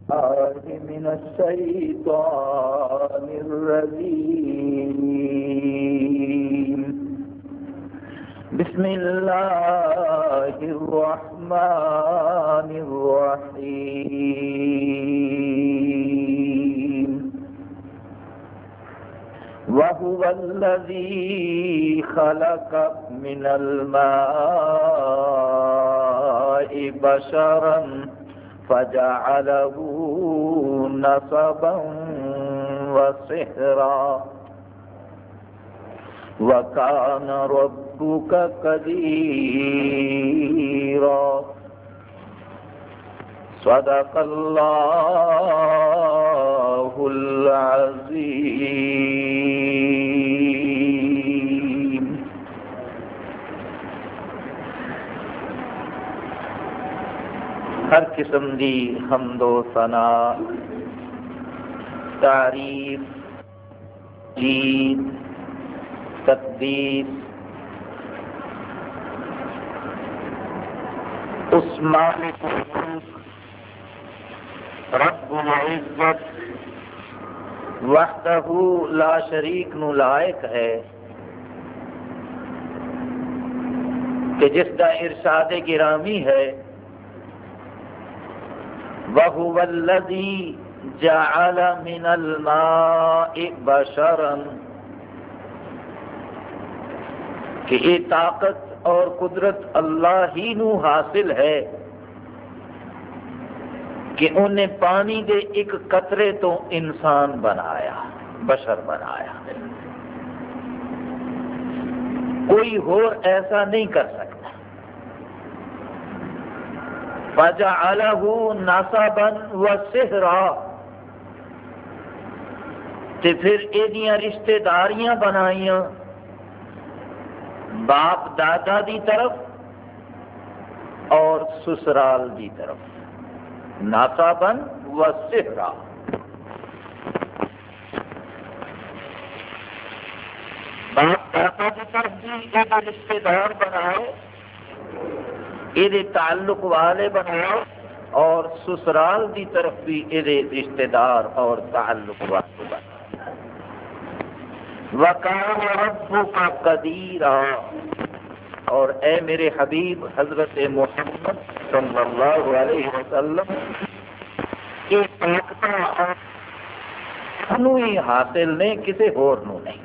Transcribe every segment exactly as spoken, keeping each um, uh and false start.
من الشيطان الرجيم بسم الله الرحمن الرحيم وهو الذي خلق من الماء بشرا فجعله نسبا وصهرا وكان ربك قديرا صدق الله العظيم. ہر قسم دی حمد و ثنا، تعریف، جید، تقدیس اس مالک الملک رب العزت وحدہ لا شریک نو لائق ہے کہ جس کا ارشاد گرامی ہے وَهُوَ الَّذِي جَعَلَ مِنَ الْمَاءِ بَشَرًا، کہ یہ طاقت اور قدرت اللہ ہی نو حاصل ہے کہ انہیں پانی دے ایک قطرے تو انسان بنایا، بشر بنایا. کوئی اور ایسا نہیں کر سکتا. فَجَعَلَهُ نَسَبًا وَصِهْرًا، تے پھر ایدیاں رشتہ داریاں بنائیاں باپ دادا دی طرف اور سسرال دی طرف. نَسَبًا وَصِهْرًا، باپ دادا دی طرف بھی ایک رشتہ دار بنائے، یہ تعلق والے بناؤ، اور سسرال دی طرف بھی یہ رشتہ دار اور تعلق والے بناؤ. وَكَانَ رَبُّكَ قَدِيرًا، اور اے میرے حبیب حضرت محمد صلی اللہ علیہ وسلم یہ طاقت اور ہی حاصل نے، کسی اور نو نہیں.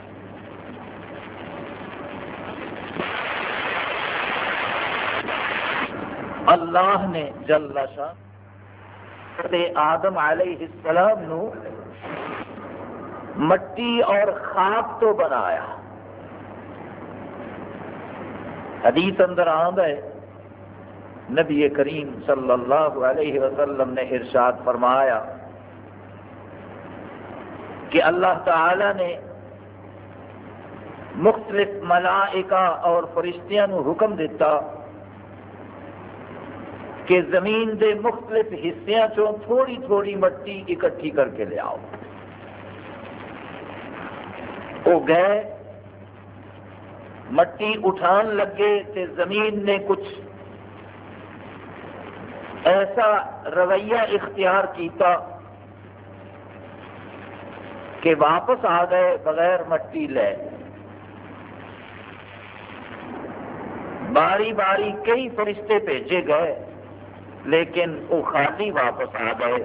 اللہ نے جل شان آدم علیہ السلام نو مٹی اور خاک تو بنایا. حدیث اندر آمد ہے نبی کریم صلی اللہ علیہ وسلم نے ارشاد فرمایا کہ اللہ تعالی نے مختلف ملائکہ اور فرشتیاں نو حکم دیتا کہ زمین دے مختلف حصیاں چوں تھوڑی تھوڑی مٹی اکٹھی کر کے لے آؤ. وہ گئے، مٹی اٹھان لگے تے زمین نے کچھ ایسا رویہ اختیار کیتا کہ واپس آ گئے بغیر مٹی لے. باری باری کئی فرشتے بھیجے گئے لیکن وہ خالی واپس آ گئے.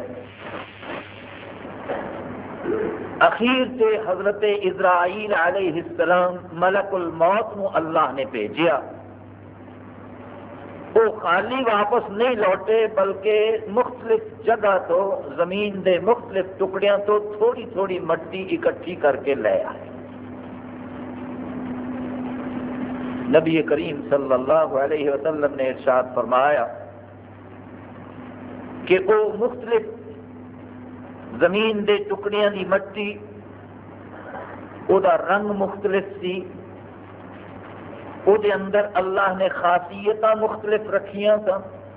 اخیر سے حضرت اسرائیل علیہ السلام ملک الموت نو اللہ نے بھیجیا. وہ خالی واپس نہیں لوٹے بلکہ مختلف جگہ تو زمین دے مختلف ٹکڑیاں تو تھوڑی تھوڑی مٹی اکٹھی کر کے لے آئے. نبی کریم صلی اللہ علیہ وسلم نے ارشاد فرمایا کہ وہ مختلف زمین دے ٹکڑیاں دی مٹی او دا رنگ مختلف سی، او دے اندر اللہ نے خاصیتاں مختلف رکھیاں سن.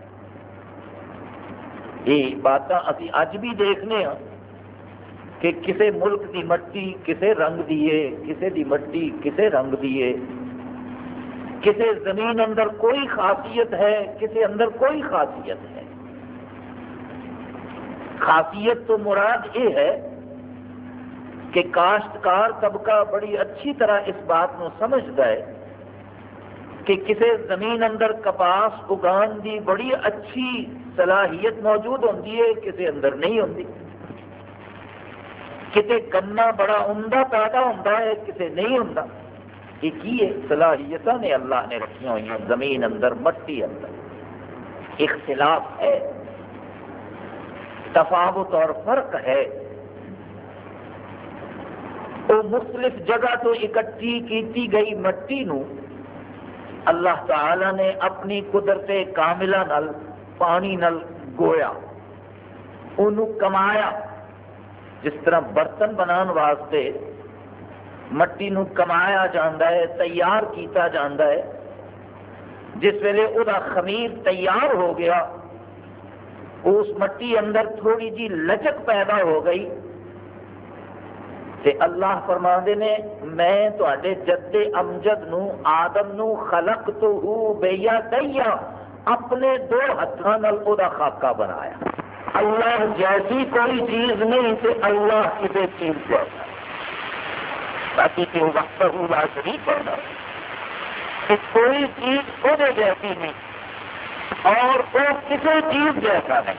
یہ باتاں اسی اج بھی دیکھنے ہاں کہ کسے ملک دی مٹی کسے رنگ دیے، کسے دی مٹی کسے رنگ دیے، کسے زمین اندر کوئی خاصیت ہے کسے اندر کوئی خاصیت ہے. خاصیت تو مراد یہ ہے کہ کاشتکار طبقہ بڑی اچھی طرح اس بات کو سمجھتا ہے کہ کسی زمین اندر کپاس اگان دی بڑی اچھی صلاحیت موجود ہوتی ہے، کسی اندر نہیں ہوتی. کسی گنا بڑا عمدہ پیدا ہوتا ہے، کسی نہیں ہوتا. یہ کی ہے؟ صلاحیت نے اللہ نے رکھی ہوئی ہیں زمین اندر، مٹی اندر. اختلاف ہے، تفاوت اور فرق ہے. وہ مختلف جگہ تو اکٹھی کیتی گئی مٹی نو اللہ تعالی نے اپنی قدرت کاملہ نال پانی نال گویا، انہوں کمایا. جس طرح برتن بنان واسطے مٹی نو کمایا جاندہ ہے، تیار کیتا جاندہ ہے. جس ویلے او دا خمیر تیار ہو گیا، اس مٹی اندر تھوڑی جی لچک پیدا ہو گئی، تے اللہ فرماندے نے میں تواڈے جد امجد نو آدم نو خلقتہ بیدیا، اپنے دو ہاتھاں نال او دا خاکہ بنایا. اللہ جیسی کوئی چیز نہیں تے اللہ کسی چیز جیسا، باقی کہ وقت لا شریک ہونا کہ کوئی چیز وہ جیسی نہیں اور وہ کسی چیز جیسا نہیں.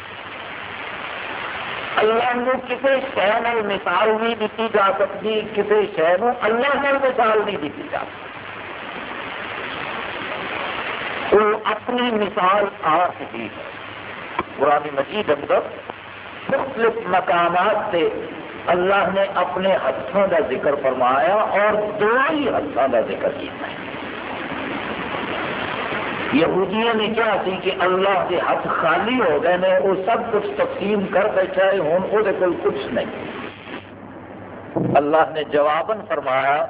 اللہ کو کسی شے نال مثال نہیں دیتی جا سکتی، کسی شے کو اللہ نال مثال نہیں دیتی جا سکتی. وہ اپنی مثال آپ ہی ہے. قرآن مجید اندر مختلف مقامات سے اللہ نے اپنے ہاتھوں کا ذکر فرمایا اور دو ہی ہاتھوں کا ذکر کیا. یہودیوں نے کیا سی کہ اللہ کے ہاتھ خالی ہو گئے نے، وہ سب کچھ تقسیم کر بیٹھا ہے، ہوں وہ کول کچھ نہیں. اللہ نے جواباً فرمایا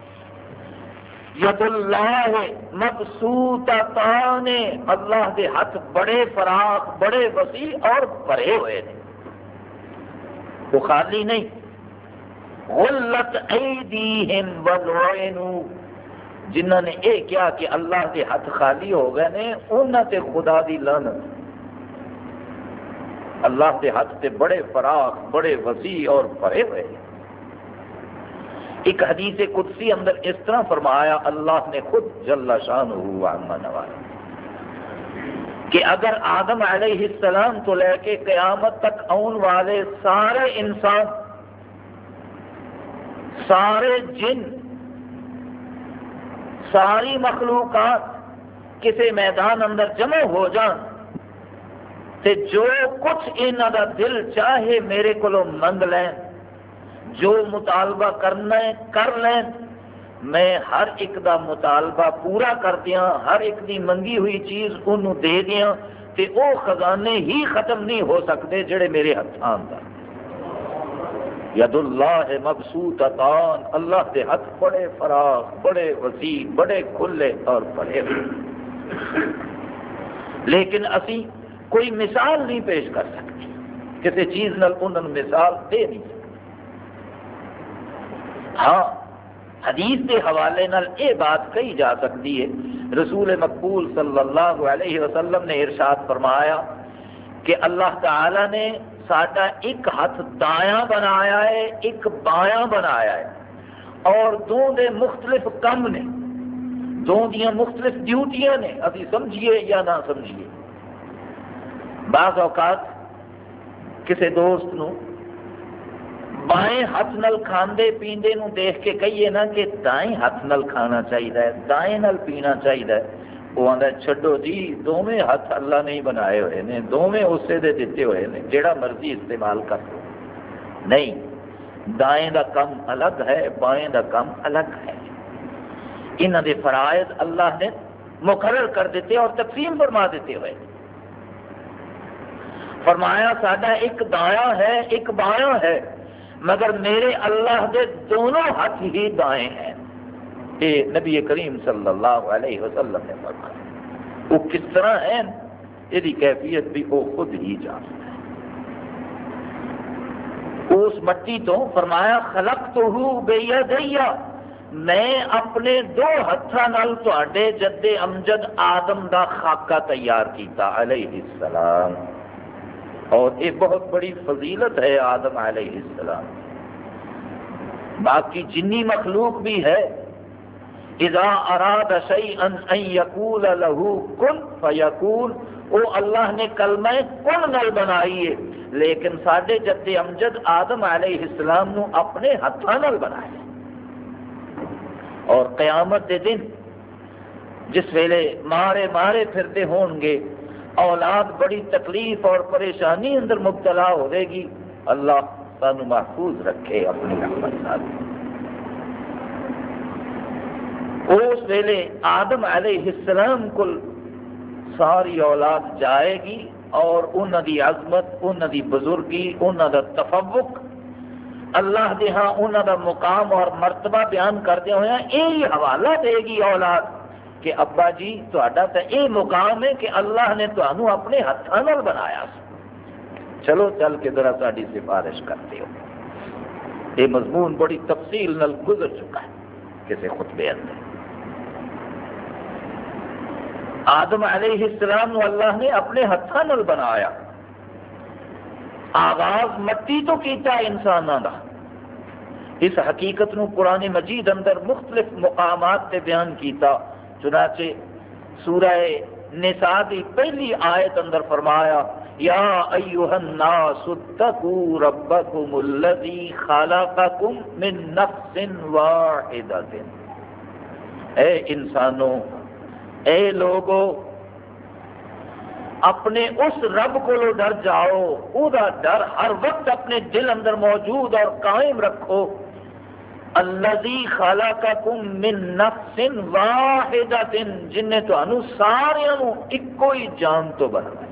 ید اللہ مبسوطتان، اللہ کے ہاتھ بڑے فراخ، بڑے وسیع اور بھرے ہوئے ہیں، وہ خالی نہیں. غلت ایدیہم ولعنوا، جنہوں نے یہ کیا کہ اللہ کے ہاتھ خالی ہو گئے نے، انہوں تے خدا دی لعنت. اللہ کے ہاتھ تے بڑے فراخ، بڑے وسیع اور بھرے ہوئے. ایک حدیث قدسی اندر اس طرح فرمایا اللہ نے خود جل شانہ عما نوالا کہ اگر آدم علیہ السلام تو لے کے قیامت تک آن والے سارے انسان، سارے جن، ساری مخلوقات کسی میدان اندر جمع ہو جان تے جو کچھ انہاں دا دل چاہے میرے کولوں منگ لیں، جو مطالبہ کرنا ہے کر لیں، میں ہر ایک دا مطالبہ پورا کر دیاں، ہر ایک دی منگی ہوئی چیز انہوں دے دیاں، تے او خزانے ہی ختم نہیں ہو سکتے جڑے میرے ہاتھاں اندر. ید اللہ مبسوطتان، اللہ کے ہاتھ بڑے فراخ، بڑے وسیع، بڑے کھلے اور بڑے ہوئے. لیکن اسی کوئی مثال نہیں پیش کر سکتے، کسی چیز نال انہوں نے مثال دے نہیں سکتے. ہاں حدیث کے حوالے نال یہ بات کہی جا سکتی ہے. رسول مقبول صلی اللہ علیہ وسلم نے ارشاد فرمایا کہ اللہ تعالی نے ساڈا ایک ہاتھ دایاں بنایا ہے، ایک بایاں بنایا ہے، اور دو دے مختلف کم نے، دو دیاں مختلف ڈیوٹیاں نے، ابھی سمجھیے یا نہ سمجھیے. بعض اوقات کسی دوست نو بائیں ہاتھ نال کھاندے پیندے نو دیکھ کے کہیے نا کہ دائیں ہاتھ نال کھانا چاہیے، دائیں نال پینا چاہیے، وہ آندا چھڈو جی دونوں ہاتھ اللہ نے ہی بنائے ہوئے نے، دونوں اسے دے دیتے ہوئے نے، جیڑا مرضی استعمال کر لو. نہیں، دائیں دا کم الگ ہے، بائیں دا کم الگ ہے. انہاں دے فرائض اللہ نے مقرر کر دیتے اور تقسیم فرما دیتے ہوئے. فرمایا ساڈا ایک دایاں ہے ایک بایاں ہے، مگر میرے اللہ دے دونوں ہاتھ ہی دائیں ہیں. یہ نبی کریم صلی اللہ علیہ وسلم نے فرمایا. وہ کس طرح ہیں یہ کیفیت بھی وہ خود ہی جانتا ہے. اس مٹی تو فرمایا خلقتہ بیدیا، میں اپنے دو ہاتھاں نال تواڈے جد امجد آدم دا خاکہ تیار کیتا علیہ السلام. اور یہ بہت بڑی فضیلت ہے آدم علیہ السلام. باقی جنی مخلوق بھی ہے، اذا اراد شیئا ان یقول له کن فیکون، وہ اللہ نے کلمہ کن نال بنائی ہے، لیکن ساڈے جد امجد آدم علیہ السلام نو اپنے ہاتھاں نال بنایا. اور قیامت دے دن جس ویلے مارے مارے پھرتے ہون گے، اولاد بڑی تکلیف اور پریشانی اندر مبتلا ہوئے گی، اللہ سانو محفوظ رکھے اپنی رحمت نال. اس ویلے آدم علیہ السلام کو ساری اولاد جائے گی اور انہاں دی عظمت، انہاں دی بزرگی، انہاں دا تفوق اللہ دے ہاں انہاں دا مقام اور مرتبہ بیان کردے ہوئے یہی حوالہ دے گی اولاد کہ ابا جی تہاڈا تے یہ مقام ہے کہ اللہ نے تانوں اپنے ہاتھاں نال بنایا، چلو چل کے ذرا ساڈی سفارش کرتے ہو. یہ مضمون بڑی تفصیل نال گزر چکا ہے کسی خطبے اندر. آدم علیہ السلام اللہ نے اپنے ہاتھاں نال بنایا. آغاز مٹی تو کیتا انساناں دا. اس حقیقت نو قرآن مجید اندر مختلف مقامات تے بیان کیتا. چنانچہ سورہ نساء دی پہلی آیت اندر فرمایا یا ایھا الناس اتقوا ربکم الذی خلقکم من نفس واحدۃ. اے انسانوں، اے لوگو، اپنے اس رب کو ڈر جاؤ، او دا ڈر ہر وقت اپنے دل اندر موجود اور قائم رکھو. الذی خلقکم من نفس واحدۃ، جن نے تانوں ساریاں نو اکو ہی جان تو بنایا.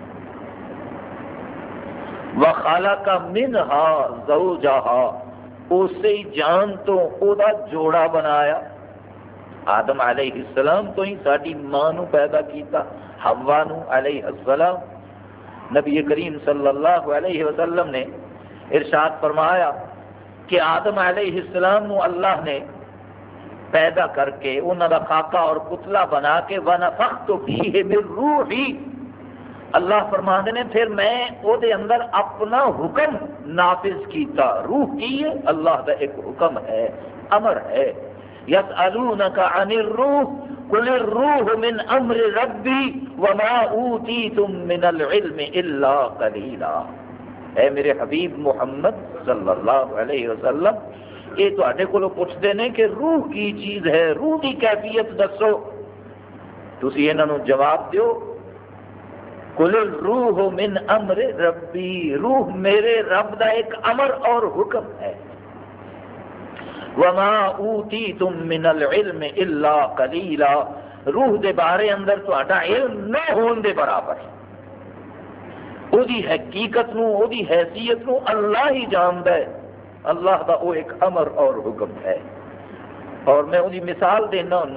وخلق منها زوجها، اسی جان تو او دا جوڑا بنایا. آدم علیہ السلام تو ہی ساری ماں نو پیدا کیتا، حوا نو علیہ السلام. نبی کریم صلی اللہ علیہ وسلم نے ارشاد فرمایا کہ آدم علیہ السلام نو اللہ نے پیدا کر کے انہوں دا خاکہ اور پتلا بنا کے وَنَفَخْتُ فِيهِ مِن رُوحِي، اللہ فرماتے ہیں پھر میں او دے اندر اپنا حکم نافذ کیتا. روح کی ہے اللہ دا ایک حکم ہے، امر ہے. یسألونک عن الروح قل الروح من امر ربی وما اوتیتم من العلم الا قلیلا. اے میرے حبیب محمد صلی اللہ علیہ وسلم، یہ تواڈے کولوں پوچھتے ہیں کہ روح کی چیز ہے، روح کی کیفیت دسو. تسی انہاں نوں جواب دیو قل الروح من امر ربی، روح میرے رب دا ایک امر اور حکم ہے. وما اوتیتم من العلم الا قلیلا، روح دے بارے اندر تہاڈا علم نہ ہون دے برابر ہے. او دی حقیقت نو، او دی حیثیت نو اللہ ہی جاندا ہے. اللہ دا او ایک امر اور حکم ہے. اور میں او دی مثال دینا ہوں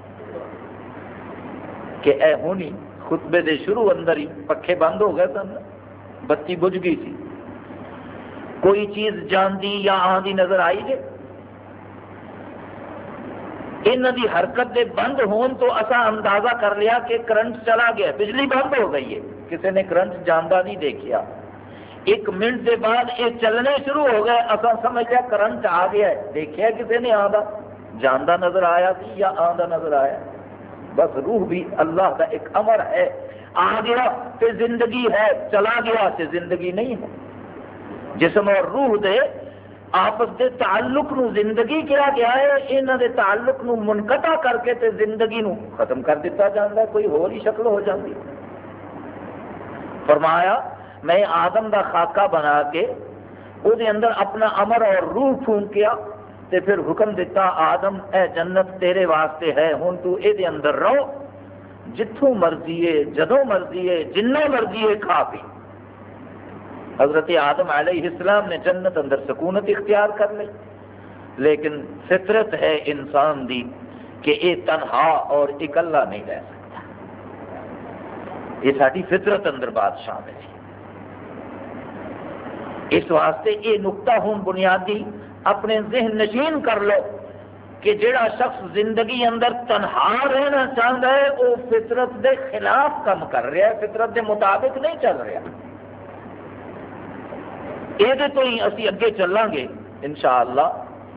کہ اے ہونی خطبے دے شروع اندر ہی پکھے بند ہو گئے سن، بتی بجھ گئی تھی، کوئی چیز جاندی یا آندی نظر آئی جے؟ انہاں دی حرکت دے بند ہون تو اسا اندازہ کر لیا کہ کرنٹ چلا گیا، بجلی بند ہو گئی ہے. کسی نے کرنٹ جاندا نہیں دیکھیا. ایک منٹ دے بعد یہ چلنے شروع ہو گئے، اسا سمجھ لیا کرنٹ آ گیا ہے. دیکھیا کسی نے آندا جاندا نظر آیا سی یا آندا نظر آیا؟ بس روح بھی اللہ کا ایک امر ہے. آ گیا تے زندگی ہے، چلا گیا تے زندگی نہیں ہے. جسم اور روح دے آپس دے تعلق نو زندگی کیا گیا ہے، انہاں دے تعلق نو منقطع کر کے تے زندگی نو ختم کر دیتا جاتا ہے، کوئی اور ہی شکل ہو جاتی. فرمایا میں آدم دا خاکہ بنا کے او دے اندر اپنا امر اور روح پھونکیا تے پھر حکم دیتا آدم اے جنت تیرے واسطے ہے، ہن تو اے دے اندر رہو، جتھوں مرضی ہے، جدوں مرضی ہے، جنہ مرضی ہے کھا پی. حضرت آدم علیہ السلام نے جنت اندر سکونت اختیار کر لی، لیکن فطرت ہے انسان دی کہ یہ تنہا اور اکلا نہیں رہ سکتا. یہ ساری فطرت اندر بات شامل ہے. اس واسطے یہ نقطہ ہوں بنیادی اپنے ذہن نشین کر لو کہ جڑا شخص زندگی اندر تنہا رہنا چاہتا ہے وہ فطرت دے خلاف کام کر رہا ہے، فطرت دے مطابق نہیں چل رہا. یہ تو ہی اسی اگے چلیں گے انشاءاللہ۔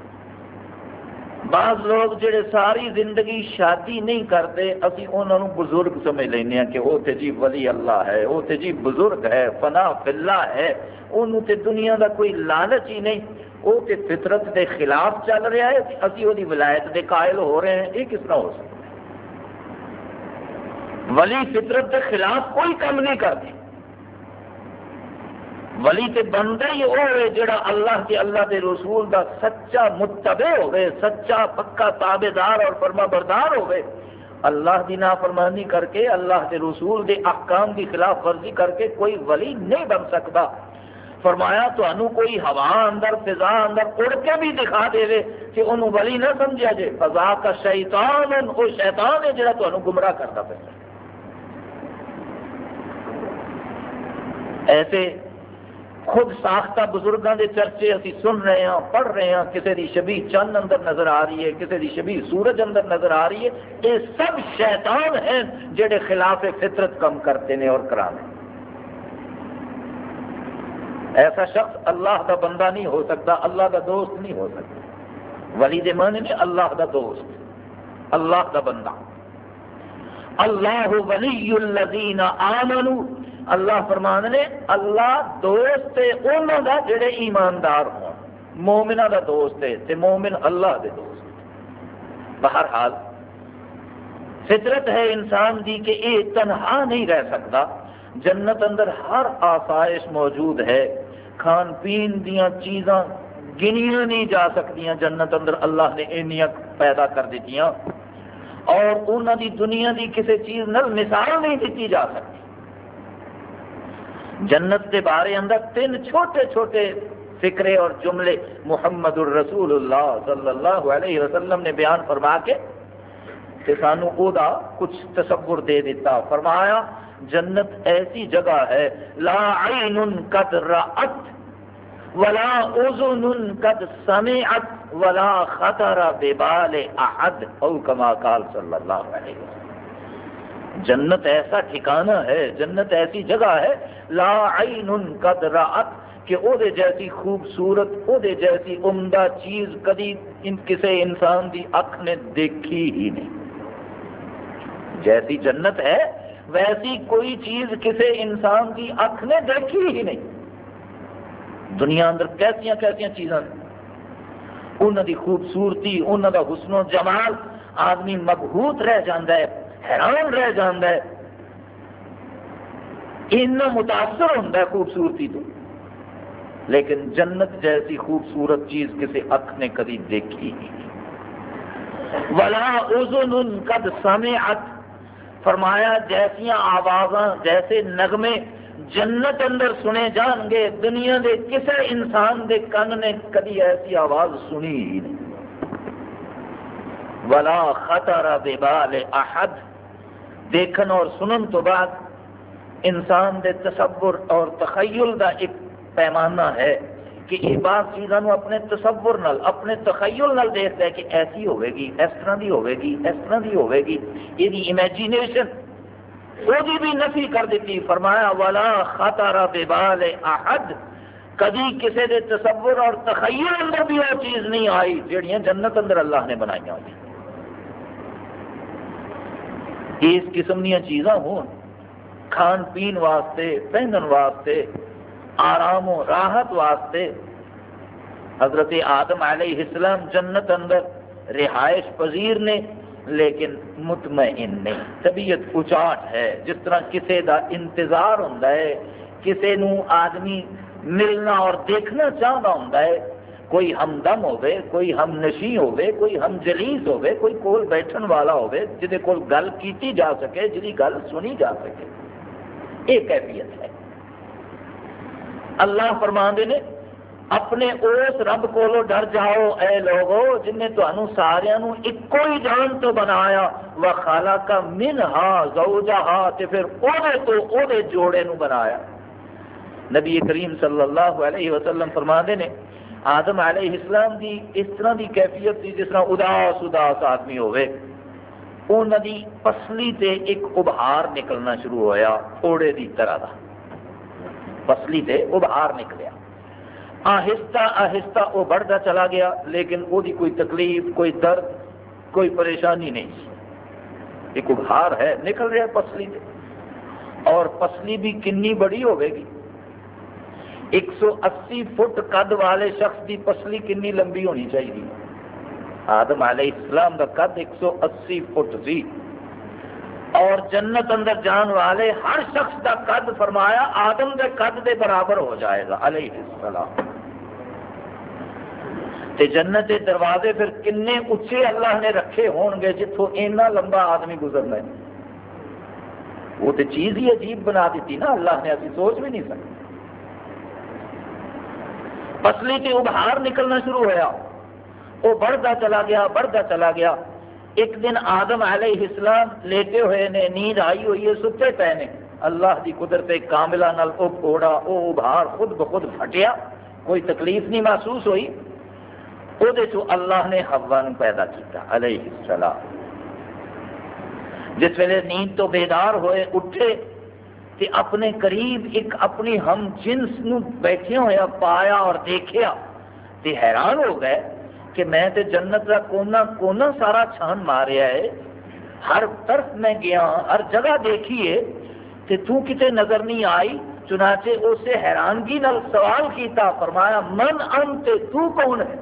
بعض لوگ جڑے ساری زندگی شادی نہیں کرتے اسی انہوں نے بزرگ سمجھ لینے ہیں کہ وہ تے جی ولی اللہ ہے، وہ تے جی بزرگ ہے، فنا فی اللہ ہے، انہوں تے دنیا دا کوئی لالچ ہی نہیں، وہ تے فطرت دے خلاف چل رہا ہے، اسی وہ دی ولایت دے قائل ہو رہے ہیں۔ یہ کس طرح ہو سکتا ہے؟ ولی فطرت دے خلاف کوئی کام نہیں کرتی۔ ولی تے بندہ ہی وہ ہے جڑا اللہ کے اللہ دے رسول دا سچا متبع ہوئے، سچا پکا تابع دار اور فرما بردار ہوئے۔ اللہ دی نافرمانی کر کے، اللہ دے رسول دے احکام کی خلاف ورزی کر کے کوئی ولی نہیں بن سکتا۔ فرمایا تو انو کوئی ہوا اندر فضا اندر اڑ کے بھی دکھا دے وے کہ انہوں ولی نہ سمجھا جائے، فضا کا شیطان وہ شیطان ہے جڑا تو انو گمراہ کرتا پہ۔ ایسے خود ساختہ بزرگاں دے چرچے اسی سن رہے ہیں، پڑھ رہے ہیں، کسی دی شبیہ چند اندر نظر آ رہی ہے، کسی دی شبیہ سورج اندر نظر آ رہی ہے، یہ سب شیطان ہیں جڑے خلاف فطرت کم کرتے ہیں اور کرانے۔ ایسا شخص اللہ دا بندہ نہیں ہو سکتا، اللہ دا دوست نہیں ہو سکتا۔ ولی دے معنی میں اللہ دا دوست، اللہ دا بندہ۔ اللہ ولی الذین آمنوا، اللہ فرمان نے اللہ دوست ہے انہوں دا جڑے ایماندار ہوں، مومنہ دا دوست ہے تے مومن اللہ دے دوست۔ بہرحال فطرت ہے انسان دی کہ یہ تنہا نہیں رہ سکتا، جنت اندر ہر آسائش موجود ہے، کھان پین دیاں چیزاں گنیاں نہیں جا سکتیاں، جنت اندر اللہ نے اینیاں پیدا کر دیتیاں، اور انہاں دی دنیا دی کسی چیز نال مثال نہیں دیتی جا سکتی۔ جنت کے بارے اندر تین چھوٹے چھوٹے فکرے اور جملے محمد الرسول اللہ صلی اللہ علیہ وسلم نے بیان فرما کے کہ سانو او دا کچھ تصور دے دیتا۔ فرمایا جنت ایسی جگہ ہے لا عین قد رأت ولا اذن قد سمعت ولا خطر ببال احد، او کما قال صلی اللہ علیہ وسلم۔ جنت ایسا ٹھکانہ ہے، جنت ایسی جگہ ہے لا عین قد رأت کہ او دے جیسی خوبصورت، او دے جیسی عمدہ چیز کدی ان کسی انسان دی اکھ نے دیکھی ہی نہیں۔ جیسی جنت ہے ویسی کوئی چیز کسی انسان دی اکھ نے دیکھی ہی نہیں۔ دنیا اندر کیسیاں کیسیاں چیزاں انہاں دی خوبصورتی، انہاں دا حسن و جمال، آدمی مبہوت رہ جاندا ہے، حیران رہ جاندا ہے، اتنا متاثر ہوتا ہے خوبصورتی تو۔ لیکن جنت جیسی خوبصورت چیز کسی اکھ نے کبھی دیکھی نہیں۔ ولا اذن قد سمعت، فرمایا جیسیاں آوازاں، جیسے نغمے جنت اندر سنے جان گے، دنیا دے کسی انسان دے کن نے کبھی ایسی آواز سنی ہی نہیں۔ ولا خطر ببال احد، دیکھن اور سنن تو بعد انسان دے تصور اور تخیل دا ایک پیمانہ ہے کہ یہ بعض چیزوں اپنے تصور نال، اپنے تخیل نال دیکھتا ہے کہ ایسی ہوئے گی، اس طرح دی ہوئے گی، اس طرح دی ہوئے گی، یہ دی امیجینیشن وہ بھی نفی کر دیتی۔ فرمایا ولا خطر ببال احد، کبھی کسی دے تصور اور تخیل اندر بھی وہ چیز نہیں آئی جڑیاں جنت اندر اللہ نے بنائی ہوئی۔ اس قسم دیا چیزاں ہون کھان پین واسطے، پہنن واسطے، آرام و راحت واسطے۔ حضرت آدم علیہ السلام جنت اندر رہائش پذیر نے لیکن مطمئن نہیں، طبیعت اچاٹ ہے، جس طرح کسی دا انتظار ہوتا ہے، کسی نو آدمی ملنا اور دیکھنا چاہتا ہوتا ہے، کوئی ہمدم ہوئے، کوئی ہم نشی ہوئے، کوئی ہم جلیس ہوئے، کوئی کول بیٹھن والا ہوئے جہدے کول گل کیتی جا سکے، جہی گل سنی جا سکے، یہ کیفیت ہے۔ اللہ فرماندے نے اپنے اس رب کولو ڈر جاؤ اے لوگو جن نے تانوں ساریاں نوں اکو ہی جان تو بنایا، وخلق منہا زوجہا، تے پھر او دے تو او دے جوڑے نوں بنایا۔ نبی کریم صلی اللہ علیہ وسلم فرماندے نے آدم علیہ السلام دی اس طرح دی کیفیت تھی جس طرح اداس اداس آدمی ہوئے، انہاں دی پسلی تے ایک ابہار نکلنا شروع ہویا، اوڑے دی طرح دا پسلی تے ابہار نکلیا۔ آہستہ آہستہ وہ بڑھتا چلا گیا، لیکن وہ کوئی تکلیف، کوئی درد، کوئی پریشانی نہیں سی۔ ایک ابھار ہے، نکل رہا پسلی سے، اور پسلی بھی کنی بڑی ہوئے گی۔ ایک سو اسی فٹ قد والے شخص کی پسلی کنی لمبی ہونی چاہیے؟ آدم علیہ السلام کا قد ایک سو اسی فٹ سی، اور جنت اندر جان والے ہر شخص کا قد فرمایا آدم کے قد کے برابر ہو جائے گا علیہ السلام۔ تے جنت کے دروازے پھر کنے اچھے اللہ نے رکھے ہون گے جتوں اینا لمبا آدمی گزرنا ہے؟ وہ تو چیز ہی عجیب بنا دیتی نا اللہ نے، ابھی سوچ بھی نہیں سکتے۔ پسلی سے ابھار نکلنا شروع ہوا، وہ بڑھتا چلا گیا بڑھتا چلا گیا۔ ایک دن آدم علیہ السلام لیٹے ہوئے نے، نیند آئی ہوئی ہے، ستے پے نے، اللہ کی قدرت کاملہ نال وہ پھوڑا، وہ ابھار خود بخود پھٹیا، کوئی تکلیف نہیں محسوس ہوئی۔ وہ اللہ نے حوا نو پیدا کیتا علیہ السلام۔ جس ویلے نیند تو بیدار ہوئے اٹھے تے اپنے قریب ایک اپنی ہم جنس نو بیٹھے ہویا پایا اور دیکھیا تے حیران ہو گئے کہ میں تے جنت کا کونا کونا سارا چھان ماریا ہے، ہر طرف میں گیا، ہر جگہ دیکھیے تے تو کتے نظر نہیں آئی۔ چنانچہ اسے حیرانگی نال سوال کیتا، فرمایا من انت، تو کون ہے؟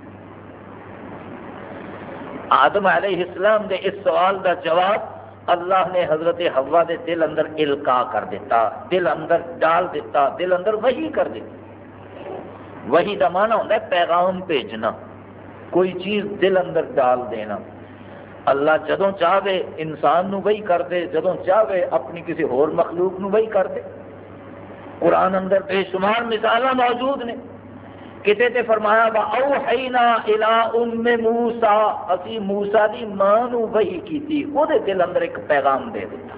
آدم علیہ السلام دے اس سوال کا جواب اللہ نے حضرت حوا دے دل اندر القا کر دیتا، دل اندر ڈال دیتا، دل اندر وحی کر دیتا۔ وحی دا معنی ہوتا ہے پیغام بھیجنا، کوئی چیز دل اندر ڈال دینا۔ اللہ جدوں چاہے انسان نو وحی کر دے، جدوں چاہے اپنی کسی ہور مخلوق نو وحی کر دے۔ قرآن اندر بے شمار مثالاں موجود نے۔ کتے تے فرمایا وَأَوْحَيْنَا إِلَىٰ أُمِّ مُوسَىٰ، اسی موسیٰ دی ماں نو وحی کیتی، وہ دے دل اندر ایک پیغام دے دیتا۔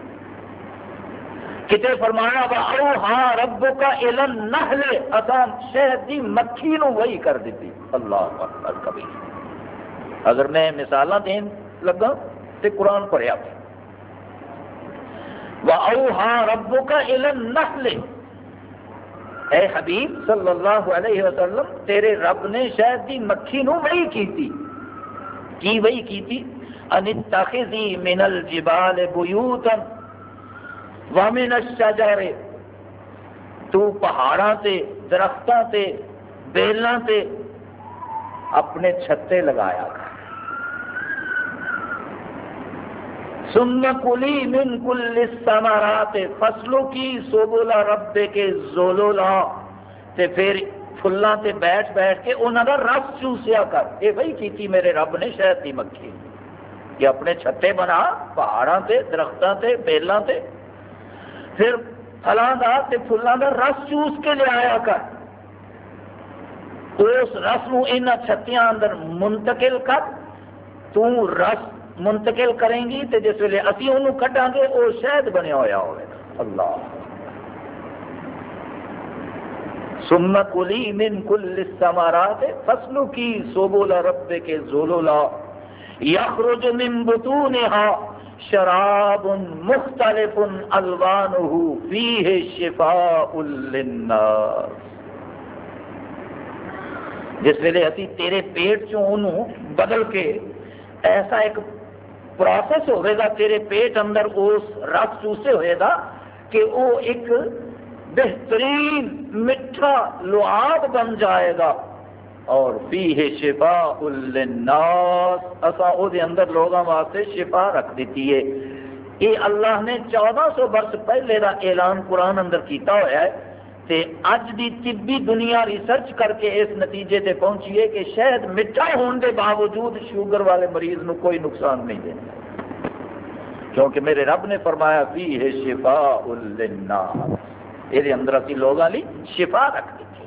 کتے فرمایا وَأَوْحَىٰ رَبُّكَ إِلَى النَّحْلِ، اساں شہد دی مکھی نو وحی کر دیتی۔ اللہ اکبر کبیر۔ اگر میں مثالاں دین لگا تے قرآن پڑھیا پہ وَأَوْحَىٰ رَبُّكَ إِلَى النَّحْلِ، اے حبیب صلی اللہ علیہ وسلم تیرے رب نے شہد دی مکھی نو وحی کیتی۔ کی وحی کیتی؟ ان اتخذی من الجبال بیوتا ومن الشجر، تو پہاڑاں تے درختاں تے بیلاں تے اپنے چھتے لگایا کر۔ ثم کلی من کل الثمرات، فصلوں کی سبل ربک ذللا، تے پھر پھلاں تے بیٹھ بیٹھ کے انہاں دا رس چوسیا کر۔ یہ وہی کیتی میرے رب نے شہد دی مکھی، کہ اپنے چھتے بنا پہاڑاں تے درختاں تے بیلاں تے، پھر پھلاں دا تے پھلاں دا رس چوس کے لے آیا کر۔ اس رس نو انہاں چھتیاں اندر منتقل کر، تو رس منتقل کریں گی تے جس ویلے اسی انہوں کٹاں گے وہ شہد بنیا ہویا ہوئے گا۔ اللہ ثم کلی من کل الثمرات فاسلکی سبل ربک ذللا یخرج من بطونها شراب مختلف الوانه فیہ شفاء للناس۔ جس ویلے اسی تیرے پیٹ چوں انہوں بدل کے ایسا ایک پروسیس ہوئے گا تیرے پیٹ اندر اس رس چوسے ہوئے گا کہ وہ ایک بہترین میٹھا لعاب بن جائے گا، اور فیہ شفاء للناس، اسا او دے اندر لوگاں واسطے شفا رکھ دیتی ہے۔ یہ اللہ نے چودہ سو برس پہلے دا اعلان قرآن اندر کیتا ہوا ہے، تے اج دی طبی دنیا ریسرچ کر کے اس نتیجے تے پہنچی ہے کہ شہد میٹھا ہونے کے باوجود شوگر والے مریض نو کوئی نقصان نہیں دیتا، کیونکہ میرے رب نے فرمایا فیہ شفاء للناس، یہ اندر اسی لوگوں لی شفا رکھ دیتی۔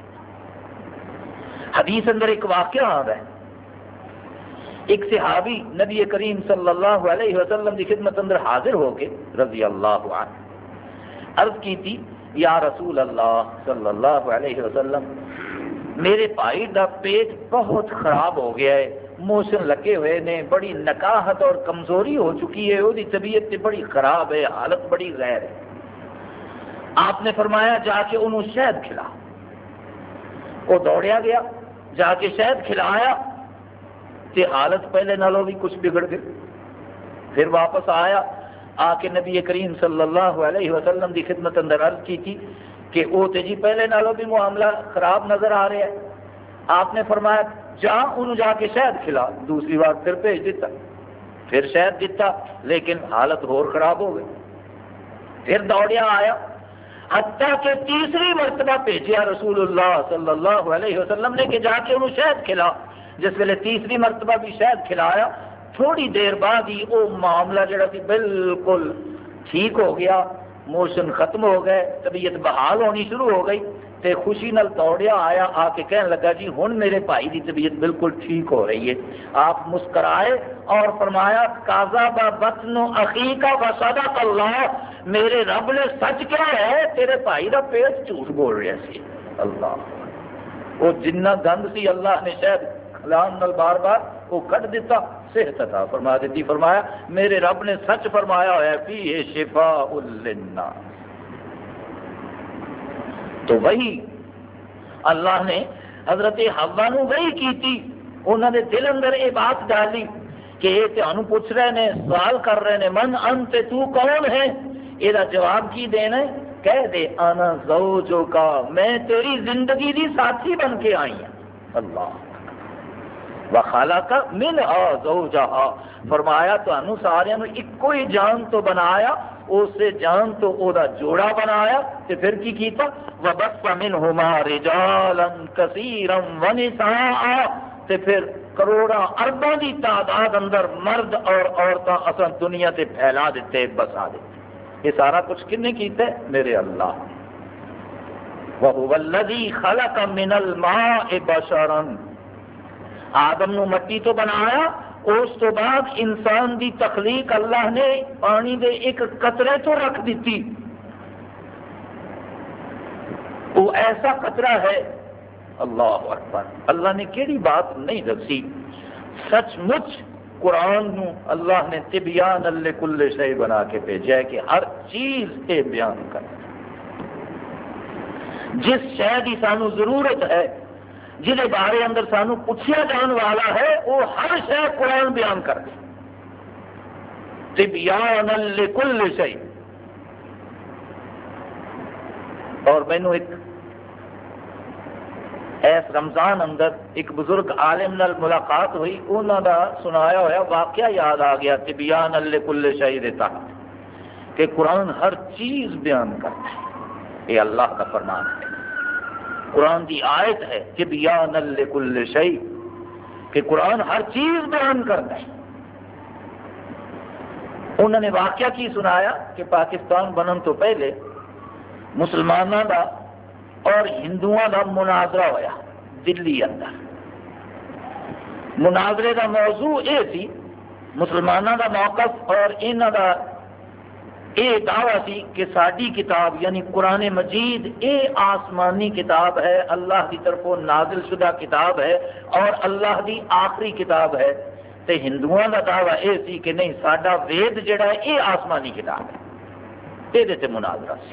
حدیث اندر ایک واقعہ آ رہا ہے، ایک صحابی نبی کریم صلی اللہ علیہ وسلم کی خدمت اندر حاضر ہو کے رضی اللہ عنہ عرض کی تھی یا رسول اللہ صلی اللہ علیہ وسلم، میرے بھائی دا پیٹ بہت خراب ہو گیا ہے، موشن لگے ہوئے نے، بڑی نکاہت اور کمزوری ہو چکی ہے، وہ دی طبیعت بڑی خراب ہے، حالت بڑی غیر ہے۔ آپ نے فرمایا جا کے انہوں شہد کھلا۔ وہ دوڑیا گیا، جا کے شہد کھلایا تے حالت پہلے نالوں بھی کچھ بگڑ گئی. پھر واپس آیا، آ کے نبی کریم صلی اللہ علیہ وسلم دی خدمت اندر عرض کی تھی کہ وہ تے جی پہلے نالوں بھی معاملہ خراب نظر آ رہا ہے. آپ نے فرمایا جا انہوں جا کے شہد کھلا. دوسری بار پھر بھیج دیتا، پھر شہد دیتا، لیکن حالت اور خراب ہو گئی. پھر دوڑیا آیا، حتیٰ کہ تیسری مرتبہ بھیجیا رسول اللہ صلی اللہ علیہ وسلم نے کہ جا کے انہوں شہد کھلا. جس ویلے تیسری مرتبہ بھی شہد کھلایا، تھوڑی دیر بعد ہی وہ معاملہ جڑا سی بالکل ٹھیک ہو گیا، موشن ختم ہو گئے، طبیعت بحال ہونی شروع ہو گئی. تے خوشی نال دوڑیا آیا، آ کے کہنے لگا جی ہن میرے بھائی دی طبیعت بالکل ٹھیک ہو رہی ہے. آپ مسکرائے اور فرمایا کاذب بطن اخیک وصدق اللہ، میرے رب نے سچ کیا ہے، تیرے بھائی دا پیٹ جھوٹ بول رہا سی. اللہ، وہ جنہ گند سی اللہ نے شاید کھلان نال بار بار وہ کٹ دیتا، صحت عطا فرما دیتی. فرمایا میرے رب نے سچ فرمایا ہوا ہے، فیہ شفاء للناس. تو وہی اللہ نے حضرت حوا نو وہی کی تھی، انہوں نے دل اندر یہ بات ڈالی کہ یہ تمہیں پوچھ رہے ہیں، سوال کر رہے ہیں، من انت، تو کون ہے؟ یہ جواب کی دینا ہے؟ کہہ دے انا زوجک، میں تیری زندگی دی ساتھی بن کے آئی ہوں. اللہ وخلق منها زوجها، فرمایا تمہیں سارے ایکو ہی جان تو بنایا، اس سے جان تو او دا جوڑا بنایا، تے پھر کی کیتا وبث منهما رجالا كثيرا ونساء، تے پھر کروڑاں ارباں دی تعداد اندر مرد اور عورتاں اصل دنیا تے پھیلا دیتے، بسا دیتے. یہ سارا کچھ کنے کیتا ہے؟ میرے اللہ. وَهُوَ الَّذِي خَلَقَ مِنَ الْمَاءِ بَشَرًا، آدم نو مٹی تو بنایا، اس تو بعد انسان دی تخلیق اللہ نے پانی دے ایک قطرے تو رکھ دیتی. وہ ایسا قطرہ ہے، اللہ اکبر، اللہ نے کیڑی بات نہیں دسی. سچ مچ قرآن نو اللہ نے تبیان لکل شیء بنا کے بھیجا ہے کہ ہر چیز کے بیان کر. جس شے کی سانو ضرورت ہے، جہے بارے اندر سانو پوچھا جان والا ہے، وہ ہر شے قرآن بیان کر دے. تبیان لکل شیء. اور مینو ایک ایس رمضان اندر ایک بزرگ عالم نال ملاقات ہوئی، انہوں کا سنایا ہوا واقعہ یاد آ گیا تبیان لکل شیء دے تحت، کہ قرآن ہر چیز بیان کرتا ہے. یہ اللہ کا فرمان ہے، قرآن کی آیت ہے کہ بیان لکل شیء، کہ قرآن ہر چیز بیان کرتا ہے. انہوں نے واقعہ کی سنایا کہ پاکستان بنن تو پہلے مسلمانوں کا اور ہندوؤں کا مناظرہ ہوا دلی اندر. مناظرے کا موضوع یہ سی، مسلمانوں کا موقف اور انہوں کا یہ دعویٰ سی کہ ساری کتاب یعنی قرآن مجید یہ آسمانی کتاب ہے، اللہ کی طرفوں نازل شدہ کتاب ہے اور اللہ کی آخری کتاب ہے. تے ہندوؤں کا دعویٰ یہ سی کہ نہیں، ساڈا وید جڑا ہے یہ آسمانی کتاب ہے. یہ مناظرہ سی.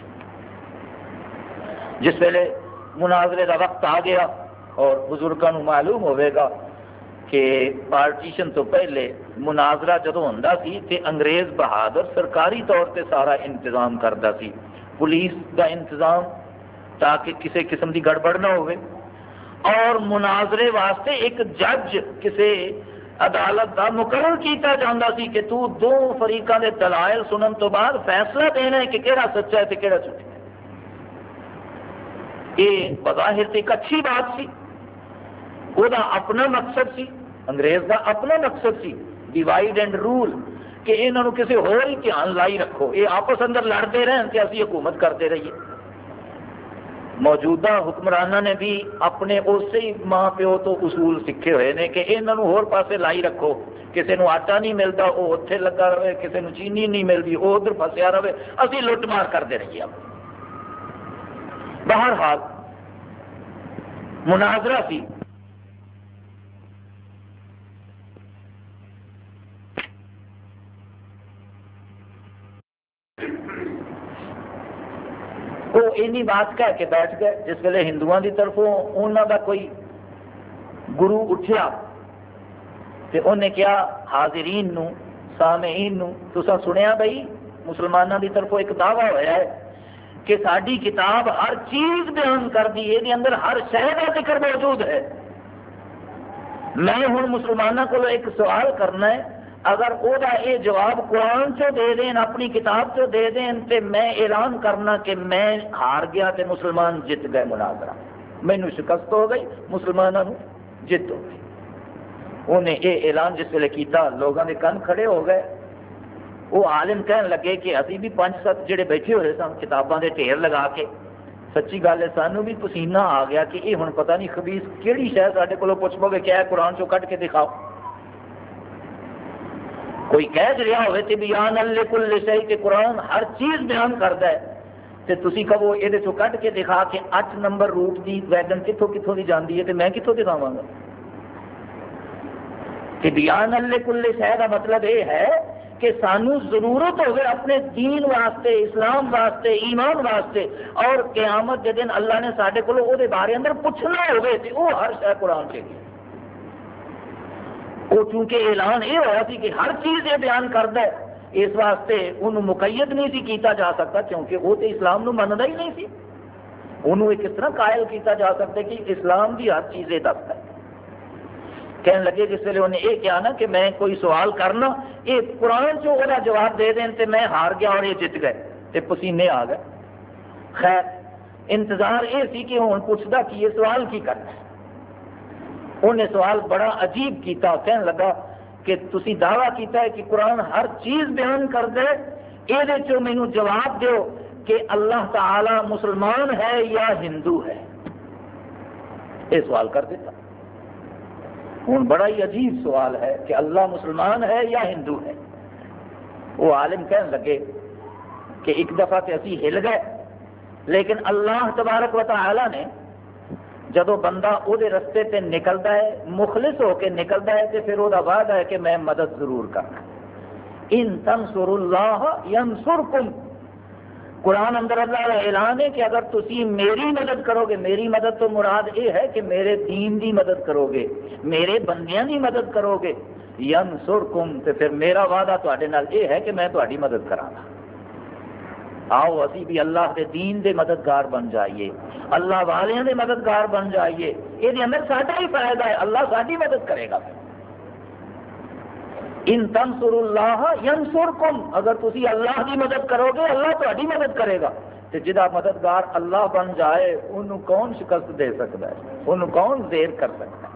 جس ویلے مناظرے کا وقت آ گیا اور بزرگوں کو معلوم ہوئے گا کہ پارٹیشن تو پہلے مناظرہ جدو ہوندا سی تے انگریز بہادر سرکاری طور پہ سارا انتظام کرتا سی، پولیس کا انتظام تاکہ کسی قسم کی گڑبڑ نہ ہوئے، اور مناظرے واسطے ایک جج کسی عدالت کا مقرر کیتا جاتا سی کہ تو دو فریقوں کے دلائل سنن تو بعد فیصلہ دینا ہے کہ کہڑا سچا ہے تے کہڑا جھوٹا ہے. یہ بظاہر ایک اچھی بات سی، وہ اپنا مقصد سی، انگریز کا اپنا مقصد سی ڈیوائڈ اینڈ رول، کہ انہوں کسی ہور ہی دھیان لائی رکھو، یہ آپس اندر لڑتے رہن کہ اسی حکومت کرتے رہیے. موجودہ حکمرانوں نے بھی اپنے اسی ماں پیو تو اصول سیکھے ہوئے ہیں کہ انہوں ہور پاسے لائی رکھو، کسی کو آٹا نہیں ملتا وہ اتنے لگا رہے، کسی کو چینی نہیں ملتی وہ ادھر پھسیا رہے، اسی لٹ مار کرتے رہیے. اب بہرحال مناظرہ سی. وہ اینی بات کہہ کے بیٹھ گئے. جس ویلے ہندوؤں کی طرفوں انہوں کا کوئی گرو اٹھیا تے انہیں کیا حاضرین نو سامعین نو تساں سنیا بھائی مسلمانوں کی طرفوں ایک دعویٰ ہوا ہے کہ ساری کتاب ہر چیز بیان کر دی ہے، اندر ہر شے کا ذکر موجود ہے. میں ہوں مسلمانوں کو ایک سوال کرنا ہے، اگر وہ یہ جواب قرآن چو دے دیں اپنی کتاب چو دے دیں تے میں اعلان کرنا کہ میں ہار گیا تے مسلمان جت گئے مناظرہ، مینوں شکست ہو گئی، مسلمانوں جت ہو گئی. انہیں یہ اعلان جس ویلے کیتا لوگوں کے کن کھڑے ہو گئے. وہ عالم کہن لگے کہ ابھی بھی پانچ سات جڑے بیٹھے ہوئے سن کتاباں دے ڈھیر لگا کے، سچی گل ہے سانوں بھی پسینہ آ گیا کہ یہ ہن پتہ نہیں خبیث کیڑی شے ساڈے کولوں پوچھ پو گے کیا ہے قرآن چوں کٹ کے دکھاؤ. کوئی کہہ رہا ہوئے تے بیان لکل شیء کہ قرآن ہر چیز بیان کردا ہے تے تسی کہو یہ چوں کٹ کے دکھا کہ اٹھ نمبر روٹ دی ویگن کتھوں کتھوں دی جاندی ہے تے میں کتھوں دکھاواں گا. کہ بیان لکل شیء دا مطلب یہ ہے کہ سانو ضرورت ہوگی اپنے دین واسطے، اسلام واسطے، ایمان واسطے، اور قیامت کے دن اللہ نے سارے کو وہ بارے اندر پوچھنا ہوگی تو وہ ہر شے قرآن سے گی. وہ چونکہ اعلان یہ ہوا سی کہ ہر چیز یہ بیان کرتا ہے، اس واسطے انہوں مقید نہیں سی کیتا جا سکتا کیونکہ وہ تو اسلام نو منتا ہی نہیں سی. انہوں کس طرح قائل کیتا جا سکتا کہ اسلام کی ہر چیز یہ دستا ہے. کہنے لگے جس ویلے انہیں یہ کہا نا کہ میں کوئی سوال کرنا یہ قرآن چو وہ جواب دے دیں تے میں ہار گیا اور یہ جت گئے تے پسینے آ گئے. خیر انتظار یہ سی کہ ہوں پوچھتا کہ یہ سوال کی کرنا ہے. انہیں سوال بڑا عجیب کیتا. کہنے لگا کہ تسی دعویٰ کیتا ہے کہ قرآن ہر چیز بیان کر دے، یہ چو مینوں جواب دیو کہ اللہ تعالی مسلمان ہے یا ہندو ہے. یہ سوال کر دیتا. ہوں بڑا ہی عجیب سوال ہے کہ اللہ مسلمان ہے یا ہندو ہے. وہ عالم کہنے لگے کہ ایک دفعہ تے اسی ہل گئے، لیکن اللہ تبارک و تعالی نے جدو بندہ وہ رستے تے نکلتا ہے مخلص ہو کے نکلتا ہے تے پھر وہ وعدہ ہے کہ میں مدد ضرور کرنا. ان تنصروا اللہ ینصرکم. قرآن اندر اللہ کا اعلان ہے کہ اگر تسی میری مدد کرو گے، میری مدد تو مراد یہ ہے کہ میرے دین دی مدد کرو گے، میرے بندیاں دی مدد کرو گے، ینصرکم تے پھر میرا وعدہ تواڈے نال یہ ہے کہ میں تواڈی مدد کراں گا. آؤ اسی بھی اللہ دے دین دے مددگار بن جائیے، اللہ والیاں دے مددگار بن جائیے. یہ اندر ساڈا ہی فائدہ ہے، اللہ ساڈی مدد کرے گا. ان تنصروا اللہ ینصرکم. اگر تسی اللہ کی مدد کرو گے اللہ تہاڈی مدد کرے گا. تو جہاں مددگار اللہ بن جائے انہوں کون شکست دے سکتا ہے، انہوں کون زیر کر سکتا ہے.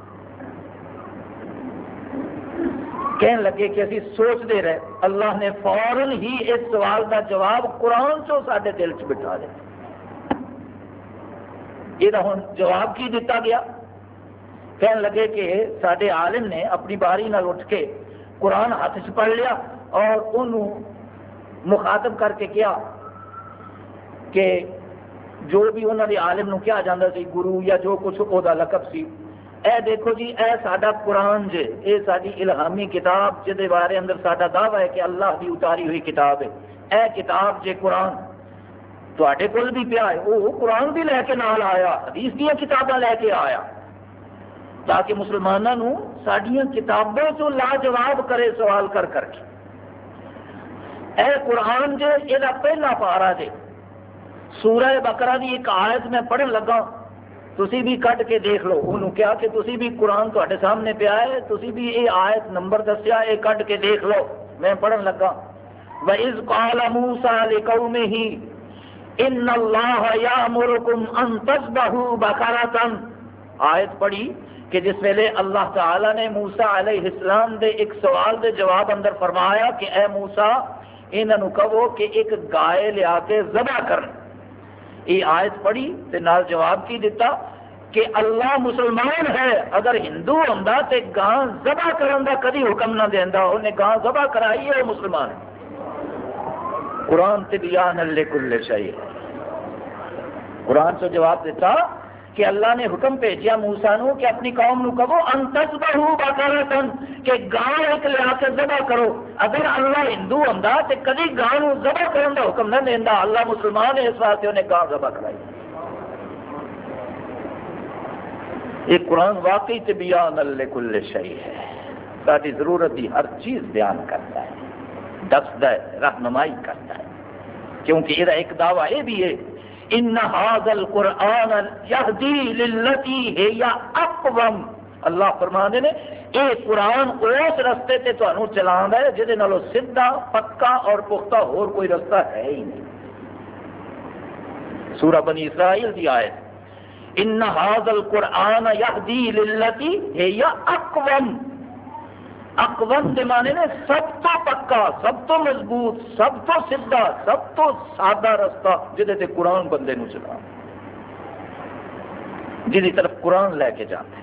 کہنے لگے کہ اسی سوچتے رہے. اللہ نے فوراً ہی اس سوال کا جواب قرآن چو سارے دل چ بٹھا دیا. یہ ہوں جواب کی دیتا گیا. کہنے لگے کہ سارے عالم نے اپنی باری نال اٹھ کے قرآن ہاتھ چ پڑھ لیا اور انہوں مخاطب کر کے کیا کہ جو بھی انہوں نے عالم نو کیا جاندہ سی گرو یا جو کچھ او دا لقب سی، اے دیکھو جی اے ساڈا قرآن جے، اے ساری الہامی کتاب جدے بارے اندر ساڈا دعویٰ ہے کہ اللہ دی اتاری ہوئی کتاب ہے. اے کتاب جے قرآن تواڈے کول بھی پیا ہے، وہ قرآن بھی لے کے نال آیا، حدیث دیا کتاباں لے کے آیا تاکہ مسلمانوں ساڈیاں کتابوں تو لاجواب کرے سوال کر کر کے. اے قرآن جے یہ پہلا پارا جے سورہ بقرہ دی ایک آیت میں پڑھن لگا، تسی بھی کٹ کے دیکھ لو. انہوں کیا کہ تسی بھی قرآن تواڈے سامنے پہ آئے، تسی بھی یہ آیت نمبر دسیا، یہ کٹ کے دیکھ لو. میں پڑھن لگا وَإِذْ قَالَ مُوسَىٰ لِقَوْمِهِ إِنَّ اللَّهَ يَأْمُرُكُمْ أَن تَذْبَحُوا بَقَرَةً. آیت پڑھی کہ جس ویلے اللہ تعالی نے موسیٰ علیہ السلام دے ایک سوال دے جواب اندر فرمایا کہ اے موسیٰ انہوں کہو کہ ایک گائے لیا کے ذبح کرن. یہ آیت پڑھی تے نال جواب کی دیتا کہ اللہ مسلمان ہے. اگر ہندو ہوندا تے گاں ذبح کرن دا کدی حکم نہ دیندا، انہیں گاں ذبح کرائی ہے، مسلمان ہے. قرآن تبیان لکل شیء. قرآن سے جواب دیتا کہ اللہ نے حکم بھیجیا موسیٰ نو کہ اپنی قوم نو کہو ان تذبحوا بقرۃ کہ گاں ایک لیا کے ذبح کرو. اگر اللہ ہندو ہوندا تے کدی گاں نو ذبح کرن دا حکم نہ دیندا. اللہ مسلمان ہے اس واسطے انہیں گاں ذبح کرائی. یہ قرآن واقعی تبیان لکل شیء ہے، ساری ضرورت کی ہر چیز بیان کرتا ہے، دستا ہے، رہنمائی کرتا ہے. کیونکہ یہ ایک دعویٰ یہ بھی ہے ان ھذا القرآن یہدی للتی ہی اقوم. اللہ فرماندے نے اے قرآن اس رستے تے تانوں چلاندا ہے جہدے نالوں سیدھا پکا اور پختہ اور کوئی رستہ ہے ہی نہیں. سورہ بنی اسرائیل دی آیت ان ھذا القرآن یہدی للتی ہی اقوم. اقوم دے معنی نے سب تو پکا، سب تو مضبوط، سب تو سیدھا، سب تو سادہ رستہ جہدے تے قرآن بندے نو چلا، جہی طرف قرآن لے کے جاتے ہیں.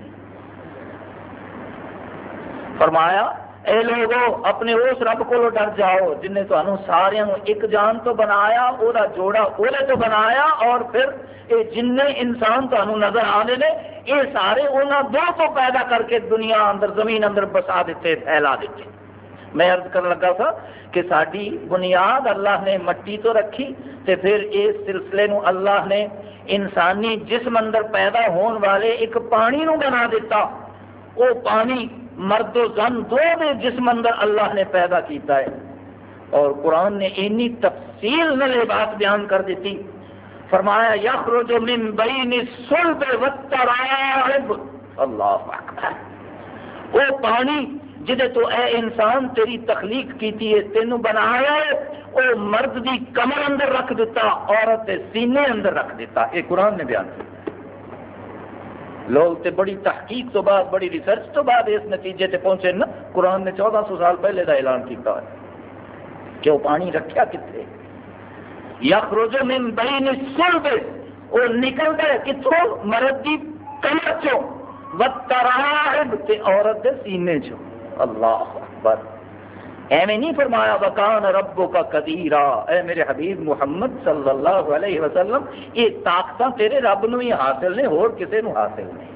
فرمایا اے لوگو اپنے اس رب کو ڈر جاؤ جن نے تمہیں سارے ایک جان تو بنایا، وہ جوڑا وہ تو بنایا، اور پھر یہ جن انسان تمہیں نظر آنے نے یہ سارے انہوں دو تو پیدا کر کے دنیا اندر زمین اندر بسا دیتے، پھیلا دیتے. میں عرض کرنے لگا تھا کہ ساری بنیاد اللہ نے مٹی تو رکھی تے پھر اس سلسلے نو اللہ نے انسانی جسم اندر پیدا ہون والے ایک پانی نو بنا دیتا. وہ پانی مرد و زن دو دے جسم اندر اللہ نے پیدا کیتا ہے. اور قرآن نے اتنی تفصیل نہ بات بیان کر دیتی. فرمایا یخرج من بین الصلب والترائب. اللہ اکبر. وہ پانی جدے تو اے انسان تیری تخلیق کیتی ہے، تینوں بنایا ہے، وہ مرد دی کمر اندر رکھ دیتا، عورت دے سینے اندر رکھ دیتا. یہ قرآن نے بیان کیا. لوگ تے بڑی تحقیق تو بعد، بڑی ریسرچ تو بعد اس نتیجے تے پہنچے نا. قرآن نے چودہ سو سال پہلے دا اعلان کیتا ہے کہ وہ پانی رکھیا کتنے. یخرج من بین الصلب، وہ نکلتا ہے کتوں؟ مرد دی کمر چوں، والترائب تے عورت دے سینے چوں. اللہ اکبر. ایویں نہیں فرمایا وکان ربک قدیرا. اے میرے حبیب محمد صلی اللہ علیہ وسلم یہ طاقتاں تیرے رب نو ہی حاصل نے، اور کسے نو حاصل نہیں.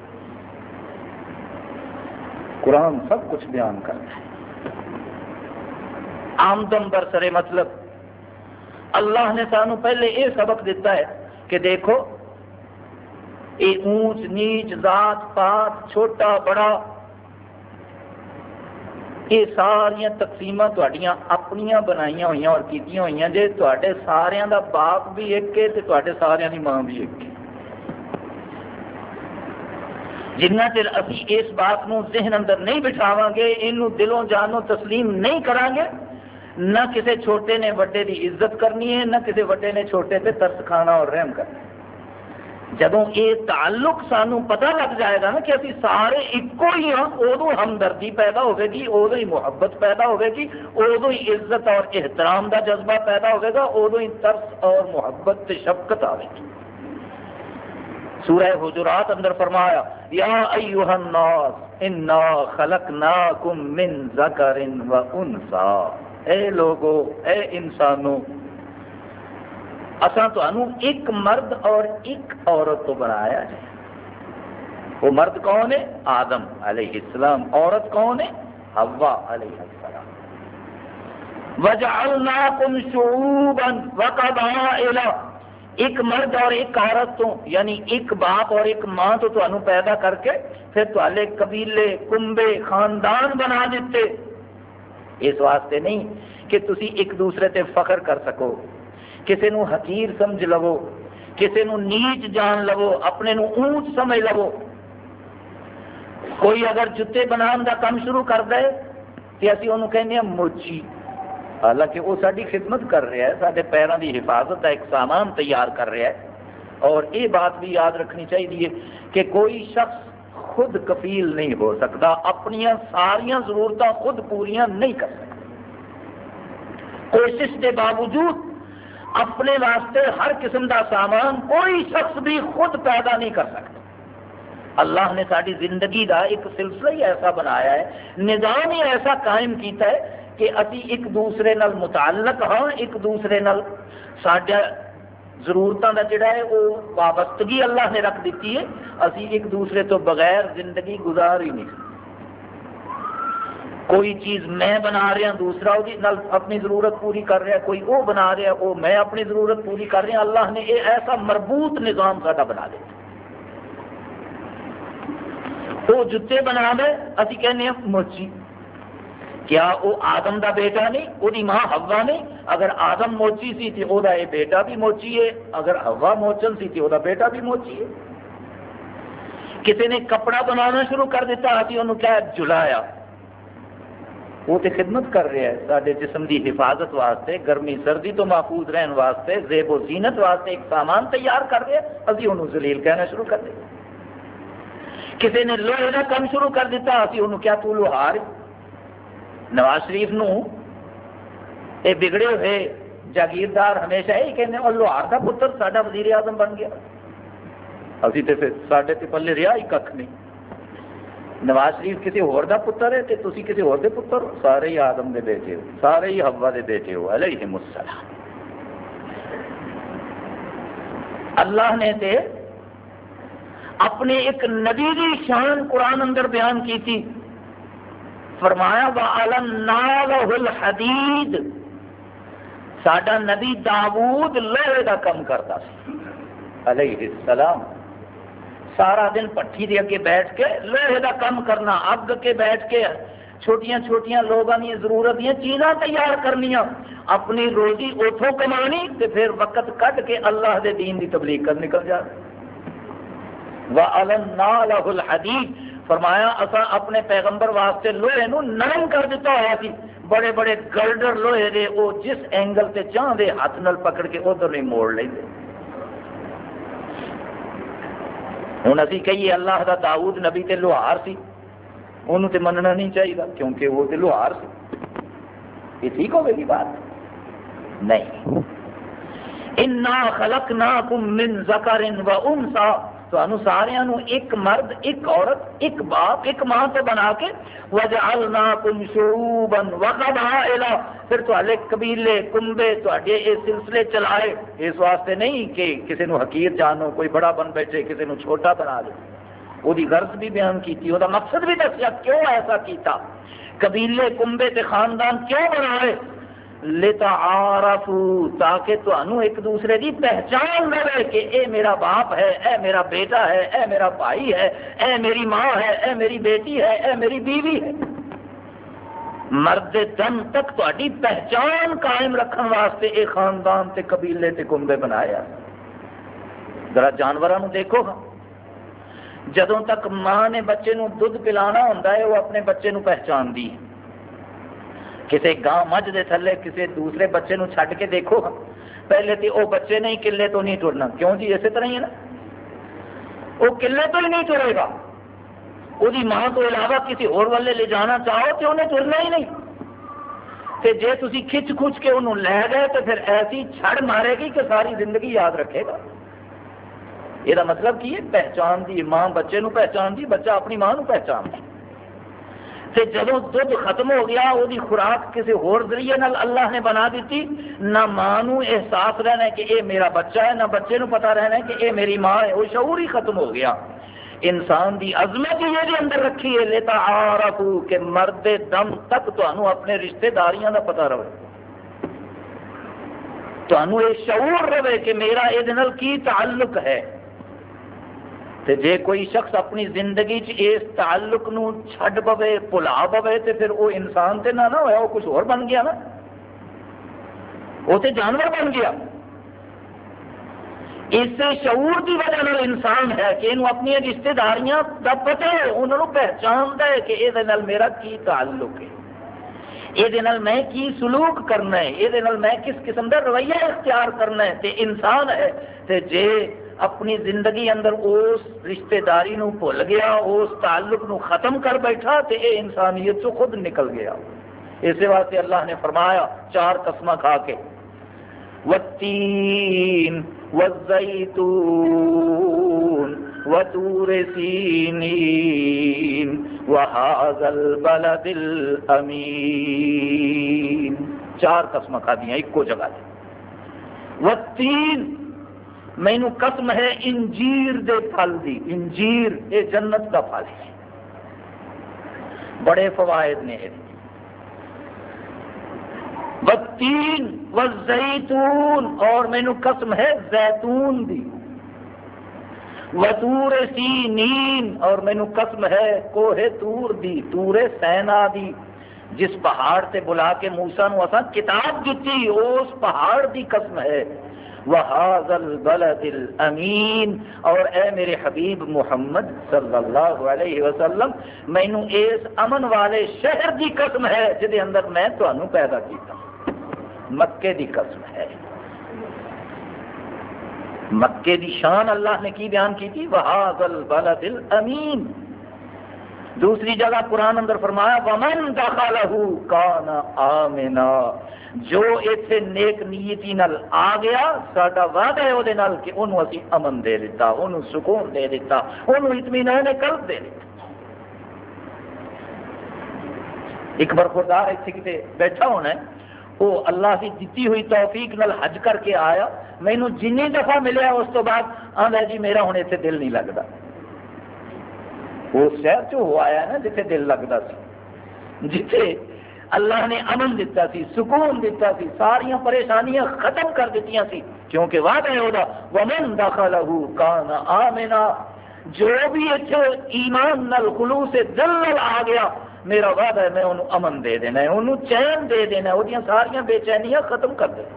قرآن سب کچھ بیان کرتا ہے. آمدن برسر مطلب اللہ نے سانو پہلے یہ سبق دیتا ہے کہ دیکھو یہ اونچ نیچ، ذات پات، چھوٹا بڑا، یہ ساریا تقسیماں تہاڈیاں اپنیاں بنائیاں ہوئی اور کیتیاں ہوئی. جے تہاڈے ساریاں دا باپ بھی ایک ہے تے تہاڈے ساریاں دی ماں بھی ایک ہے. جنہ چر اسی اس بات نو ذہن اندر نہیں بٹھاواں گے، اینو دلوں جانوں تسلیم نہیں کران گے، نہ کسی چھوٹے نے وڈے دی عزت کرنی ہے، نہ کسی وڈے نے چھوٹے تے ترس کھانا اور رحم کرنا ہے. جدوں یہ تعلق سانو پتہ لگ جائے گا نا کہ اسی سارے ایکو ہی ہاں، ادو ہمدردی پیدا ہوگی گی، ادو ہی محبت پیدا ہوگی گی، ادو ہی عزت اور احترام دا جذبہ پیدا ہوگا گا، ادو ہی ترس اور محبت تے شفقت آئے گی. سورہ حجرات اندر فرمایا یا ایھا الناس انا خلقناکم من ذکر و انثی. اے لوگو، اے انسانوں، اساں تانوں ایک مرد اور ایک عورت تو بنایا ہے. وہ مرد کون ہے؟ آدم علیہ السلام. عورت کون ہے؟ حوا علیہ السلام. وجعلناکم شعوبا وقبائل. ایک مرد اور ایک عورت تو، یعنی ایک باپ اور ایک ماں تو تانوں پیدا کر کے پھر تہاڈے قبیلے، کنبے، خاندان بنا دیتے. اس واسطے نہیں کہ تسی ایک دوسرے تے فخر کر سکو، کسی نو حقیر سمجھ لو، کسی نو نیچ جان لو، اپنے نو اونچ سمجھ لو. کوئی اگر جتے بنان دا کام شروع کر دے تو اسی انہوں کہنے ہیں موچی، حالانکہ وہ ساری خدمت کر رہا ہے، سارے پیروں کی حفاظت کا ایک سامان تیار کر رہا ہے. اور یہ بات بھی یاد رکھنی چاہیے کہ کوئی شخص خود کفیل نہیں ہو سکتا، اپنی ساریاں ضرورتاں خود پوریاں نہیں کر سکتا. کوشش کے باوجود اپنے واسطے ہر قسم کا سامان کوئی شخص بھی خود پیدا نہیں کر سکتا. اللہ نے ساری زندگی کا ایک سلسلہ ہی ایسا بنایا ہے، نظام ہی ایسا قائم کیتا ہے کہ اسی ایک دوسرے نال متعلق ہاں، ایک دوسرے نال ساڈا ضرورتوں کا جڑا ہے وہ وابستگی اللہ نے رکھ دیتی ہے، اسی ایک دوسرے تو بغیر زندگی گزار ہی نہیں سکتے۔ کوئی چیز میں بنا رہا دوسرا وہ اپنی ضرورت پوری کر رہا، کوئی وہ بنا رہا وہ میں اپنی ضرورت پوری کر رہا، اللہ نے یہ ایسا مربوط نظام ساڈا بنا دیا۔ وہ جتے بنا دے اسی کہنے ہیں موچی، کیا وہ آدم دا بیٹا نہیں، وہ ماں حوا نہیں؟ اگر آدم موچی سی تو وہ بیٹا بھی موچی ہے، اگر حوا موچن سی تو وہ بیٹا بھی موچی ہے۔ کسی نے کپڑا بنانا شروع کر دیتا اسی انہوں کیا جلایا، وہ تو خدمت کر رہا ہے سارے جسم کی حفاظت واسطے، گرمی سردی تو محفوظ رہن واسطے، زیب و زینت واسطے ایک سامان تیار کر رہے ہیں، ابھی انہوں ذلیل کہنا شروع کر دیا۔ کسی نے لوہے کا کام شروع کر دیتا اسی انہوں کیا تو لوہار۔ نواز شریف نو یہ بگڑے ہوئے جاگیردار ہمیشہ یہی کہنے اور لوہار کا پتر ساڈا وزیر اعظم بن گیا، ابھی تو پھر ساڈے تے پلے رہا ہی کھ نہیں۔ نواز شریف کسی ہور دا پتر ہے تو تسی کسی ہور دے پتر ہو، سارے ہی آدم دے بیٹے ہو، سارے ہی حوا دے بیٹے ہو علیہم السلام۔ اللہ نے تے اپنے ایک نبی کی شان قرآن اندر بیان کی تھی، فرمایا وَعَلَنَّا لَهُ الْحَدِيدِ، ساڈا نبی داؤد لوہے کا کام کرتا سی علیہ السلام، سارا دن پٹھی دے اگے بیٹھ کے لوہے کا کام کرنا، اگ کے بیٹھ کے چھوٹیاں چھوٹیاں لوگوں کی ضرورت دیا چیزاں تیار کرنیاں، اپنی روزی اتوں کمانی تے پھر وقت کٹ کے اللہ دے دین کی تبلیغ کر نکل جا۔ وَعَلَنَّا لَهُ الْحَدِيدِ، فرمایا اسا اپنے پیغمبر واسطے لوہے نو نرم کر دیتا ہوا سی، بڑے بڑے گلڈر لوہے دے وہ جس اینگل تے چاہتے ہاتھ نال پکڑ کے ادھر نہیں موڑ لیں۔ ہوں ابھی کہیے اللہ کا داؤد نبی تے لوہار سی، انہوں تے مننا نہیں چاہیے کیونکہ وہ تے لوہار سی، یہ ٹھیک ہوگی گی بات؟ نہیں۔ انا خلقناکم من ذکر و انثی، تو سارا ایک مرد ایک عورت ایک باپ ایک ماں تو بنا کے وجعلناکم شعوبا وقبائل، پھر تھوڑے قبیلے کنبے تھوڑے یہ سلسلے چلائے، اس واسطے نہیں کہ کسی نو حقیر جانو، کوئی بڑا بن بیٹھے کسی نو چھوٹا بنا دے، وہ غرض بھی بیان کی تھی، وہ مقصد بھی دسیا کیوں ایسا کیتا، قبیلے کنبے تے خاندان کیوں بنائے، لتعارفوا، تاکہ تانوں ایک دوسرے کی پہچان رہے کہ اے میرا باپ ہے، اے میرا بیٹا ہے، اے میرا بھائی ہے، اے میری ماں ہے، اے میری بیٹی ہے، اے میری بیوی ہے۔ مرد دم تک تہاڈی پہچان قائم رکھن واسطے اے خاندان تے قبیلے تے کنبے بنایا۔ ذرا جانوراں نوں دیکھو گا، جدوں تک ماں نے بچے نوں دودھ پلانا ہوندا ہے وہ اپنے بچے نوں پہچان دی، کسی گاں مجھ دے تھلے کسی دوسرے بچے نو چھڈ کے دیکھو، پہلے تو وہ بچے نہیں قلے تو نہیں ٹرنا، کیوں جی اسی طرح ہی ہے نا، وہ قلے تو ہی نہیں ٹرے گا، وہی ماں تو علاوہ کسی اور والے لے جانا چاہو تو انہیں ٹرنا ہی نہیں، تے جے تسی کھچ کھچ کے انہوں لے گئے تو پھر ایسی چھڑ مارے گی کہ ساری زندگی یاد رکھے گا۔ یہ مطلب کی ہے پہچان دی، ماں بچے نو پہچان دی، بچہ اپنی ماں نو پہچان دی۔ تے جدوں دودھ ختم ہو گیا وہی خوراک کسی اور ذریعے نال اللہ نے بنا دیتی، نہ ماں نو احساس رہنا ہے کہ اے میرا بچہ ہے، نہ بچے نو پتہ رہنا ہے کہ اے میری ماں ہے، وہ شعور ہی ختم ہو گیا۔ انسان دی عظمت یہ دے اندر رکھی ہے لتعارفوا کہ مرد دم تک تانوں اپنے رشتہ داریاں دا پتہ رہے، تانوں یہ شعور رہے کہ میرا یہ دے نال کی تعلق ہے۔ تے جے کوئی شخص اپنی زندگی چ اس تعلق نو چھڈ پوے بھلا پوے تے پھر وہ انسان تے نہ نہ ہویا، وہ کچھ اور بن گیا نا، وہ تے جانور بن گیا۔ اس شعور کی وجہ سے انسان ہے کہ انہوں اپنی رشتہ داریاں دا پتہ ہے، انہوں پہچانتا ہے کہ یہ میرا کی تعلق ہے، یہ میں کی سلوک کرنا ہے، یہ میں کس قسم کا رویہ اختیار کرنا ہے۔ تے انسان ہے تے جے اپنی زندگی اندر اس رشتہ داری نو بھول گیا، اس تعلق نو ختم کر بیٹھا تے اے انسانیت تو خود نکل گیا۔ اسی واسطے اللہ نے فرمایا چار قسمیں کھا کے، والتین والزیتون وطور سینین وہذا البلد الامین، چار قسمیں کھا دیا ایک کو جگہ دے۔ والتین، مینو قسم ہے انجیر دے پھل دی، انجیر یہ جنت کا پھل ہے، بڑے فوائد نے۔ والتین والزیتون، اور مینو قسم ہے زیتون دی۔ وطور سینین، اور مینو قسم ہے کوہ تور دی، تور سینا دی، جس پہاڑ تے بلا کے موسیٰ نو اساں کتاب دیتی، اس پہاڑ دی قسم ہے۔ وَهَذَا الْبَلَدِ الْأَمِينَ، اور اے میرے حبیب محمد صلی اللہ علیہ وسلم مینو اس امن والے شہر دی قسم ہے جدے اندر میں تانوں پیدا کیتا، مکے دی قسم ہے۔ مکے دی شان اللہ نے کی بیان کی تھی، وَهَذَا الْبَلَدِ الْأَمِينَ۔ دوسری جگہ قرآن اندر فرمایا وَمَنْ دَخَلَهُ كَانَ آمِنًا، جو ایتھے نیک نیتی نال آ گیا ساڈا وعدہ ہے اودے نال کہ انہوں اسی امن دے دیتا، انہوں سکون دے دیتا، انہوں اطمینان قلب دے دیتا۔ ایک برخوردار ایتھے کتے بیٹھا ہونا ہے، وہ اللہ کی دیتی ہوئی توفیق نال حج کر کے آیا، مینوں جنی دفعہ ملیا اس تو بعد آندا جی میرا ہن ایتھے دل نہیں لگتا۔ وہ شہر چ ہو آیا نا جتھے دل لگتا سی، جتھے اللہ نے امن دیتا سی، سکون دیتا سی، ساریاں پریشانیاں ختم کر دیتیاں سی، کیونکہ وعدہ ہے وہدا ومن دخلہ کان آمنا، جو بھی اتنے ایمان نال خلوص دل نال آ گیا میرا وعدہ ہے میں انہوں امن دے دینا ہے، انہوں چین دے دینا ہے، وہ ساریاں بے چینیاں ختم کر دینا۔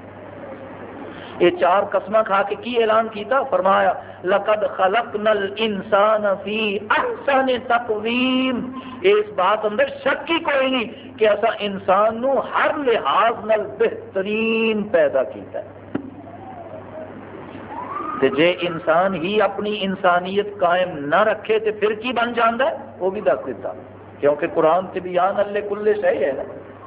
یہ چار قسمہ کھا کے کی اعلان کیتا؟ فرمایا لقد خلقنا الانسان فی احسن تقویم، اس بات اندر شک ہی کوئی نہیں کہ ایسا انسان نو ہر لحاظ نال بہترین پیدا کیتا ہے۔ تے جے انسان ہی اپنی انسانیت قائم نہ رکھے تے پھر کی بن جاندا ہے؟ وہ بھی دس دیتا، کیونکہ قرآن طبیان اللہ کل شیء ہے نا۔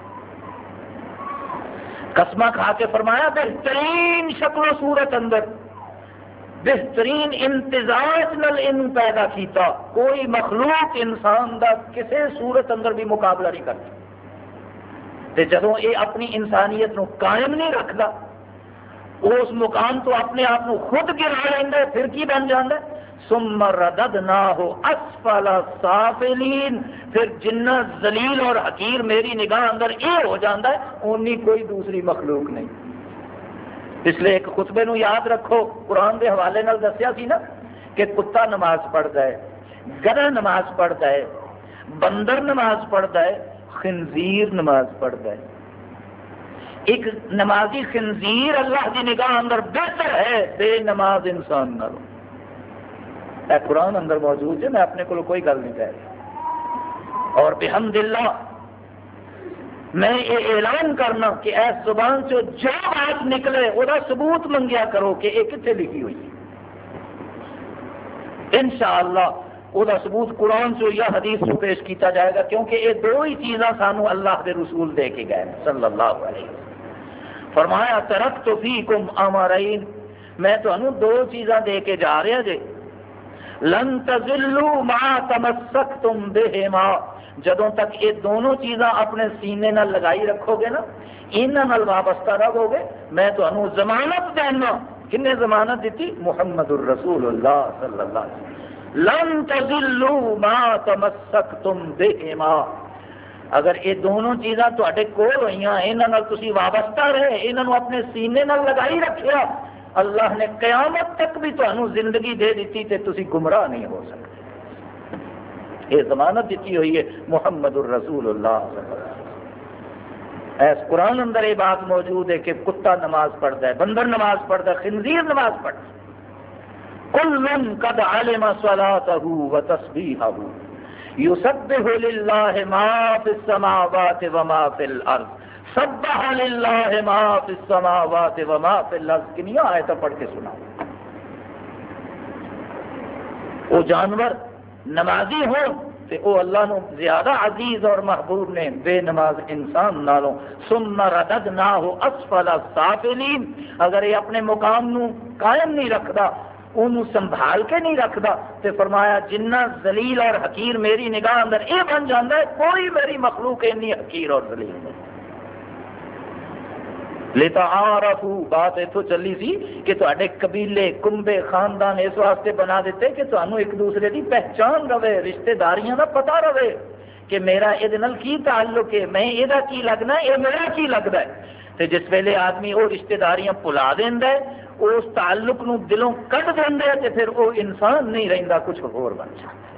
قسمہ کھا کے فرمایا بہترین شکل و صورت اندر بہترین امتزاج نال ان پیدا کیتا، کوئی مخلوق انسان دا کسی صورت اندر بھی مقابلہ نہیں کرتا۔ تے جدوں یہ اپنی انسانیت نو قائم نہیں رکھتا، اس مقام تو اپنے آپ کو خود گرا لینا ہے، پھر کی بن جانا ہے؟ ثم رددناہ اسفل سافلین، پھر جنہ ذلیل اور حقیر میری نگاہ اندر یہ ہو جاتا ہے اونی کوئی دوسری مخلوق نہیں۔ اس لیے ایک خطبے نو یاد رکھو، قرآن دے حوالے نال دسیا سی نا کہ کتا نماز پڑھتا ہے، گدھا نماز پڑھتا ہے، بندر نماز پڑھتا ہے، خنزیر نماز پڑھتا ہے۔ ایک نمازی خنزیر اللہ کی نگاہ اندر بہتر ہے بے نماز انسان نالوں۔ اے قرآن اندر موجود ہے، میں اپنے کو کوئی گل نہیں کہہ رہا۔ اور بحمد اللہ میں یہ اعلان کرنا کہ ایس زبان سے جو بات نکلے وہ ثبوت منگیا کرو کہ یہ کتنے لکھی ہوئی ہے۔ انشاءاللہ وہ ثبوت قرآن سے یا حدیث سے پیش کیتا جائے گا، کیونکہ یہ دو ہی چیزاں سانو اللہ کے رسول دے کے گئے صلی اللہ علیہ وسلم۔ فرمایا ترکت فیکم امرین، میں تمہیں دو چیزاں دے کے جا رہا جی، لن تضلوا ما تمسکتم بہما، جدوں تک یہ دونوں چیزاں اپنے سینے نال لگائی رکھو گے نا، انہاں نال وابستہ رہو گے، میں تمہیں ضمانت دینا۔ کنے ضمانت دیتی؟ محمد الرسول اللہ صلی اللہ علیہ وسلم، لن تضلوا ما تمسکتم بہما، اگر یہ دونوں چیزاں تواڈے کول ہوئیاں، انہاں نال تسی وابستہ رہے، انہاں نو اپنے سینے نال لگائی رکھیا، اللہ نے قیامت تک بھی تانوں زندگی دے دیتی تے تسی گمراہ نہیں ہو سکتے۔ یہ ضمانت دیتی ہوئی ہے محمد الرسول اللہ صلی اللہ علیہ وسلم۔ ایس قرآن اندر یہ بات موجود ہے کہ کتا نماز پڑھتا ہے، بندر نماز پڑھتا ہے، خنزیر نماز پڑھتا ہے۔ کل قد علم صلاته وتسبیحه یسبح للہ ما فی السماوات وما فی الارض سبح للہ ما فی السماوات وما فی الارض۔ کنیا آیتیں پڑھ کے سنا۔ وہ جانور نمازی ہوں تے او اللہ نو زیادہ عزیز اور محبوب نے بے نماز انسان نالوں۔ ثم رددناہ اسفل السافلین، اگر یہ اپنے مقام نو قائم نہیں رکھدا، انہوں سنبھال کے نہیں رکھدا، تے فرمایا جنہ ذلیل اور حقیر میری نگاہ اندر اے بن جاندہ ہے، کوئی میری مخلوق اتنی حقیر اور ذلیل نہیں۔ لتعارفوا، بات اتوں چلی سی کہ تواڈے قبیلے کنبے خاندان اس واسطے بنا دیتے کہ تانوں ایک دوسرے کی پہچان رہے، رشتے داریاں کا پتہ رہے کہ میرا یہ کی تعلق ہے، میں یہ کی لگنا ہے، یہ میرا کی لگتا ہے۔ تو جس ویلے آدمی وہ رشتے داریاں بھلا دینا ہے، اس تعلق نو دلوں کٹ دینا ہے، تو پھر وہ انسان نہیں رہتا، کچھ اور بن جاتا ہے۔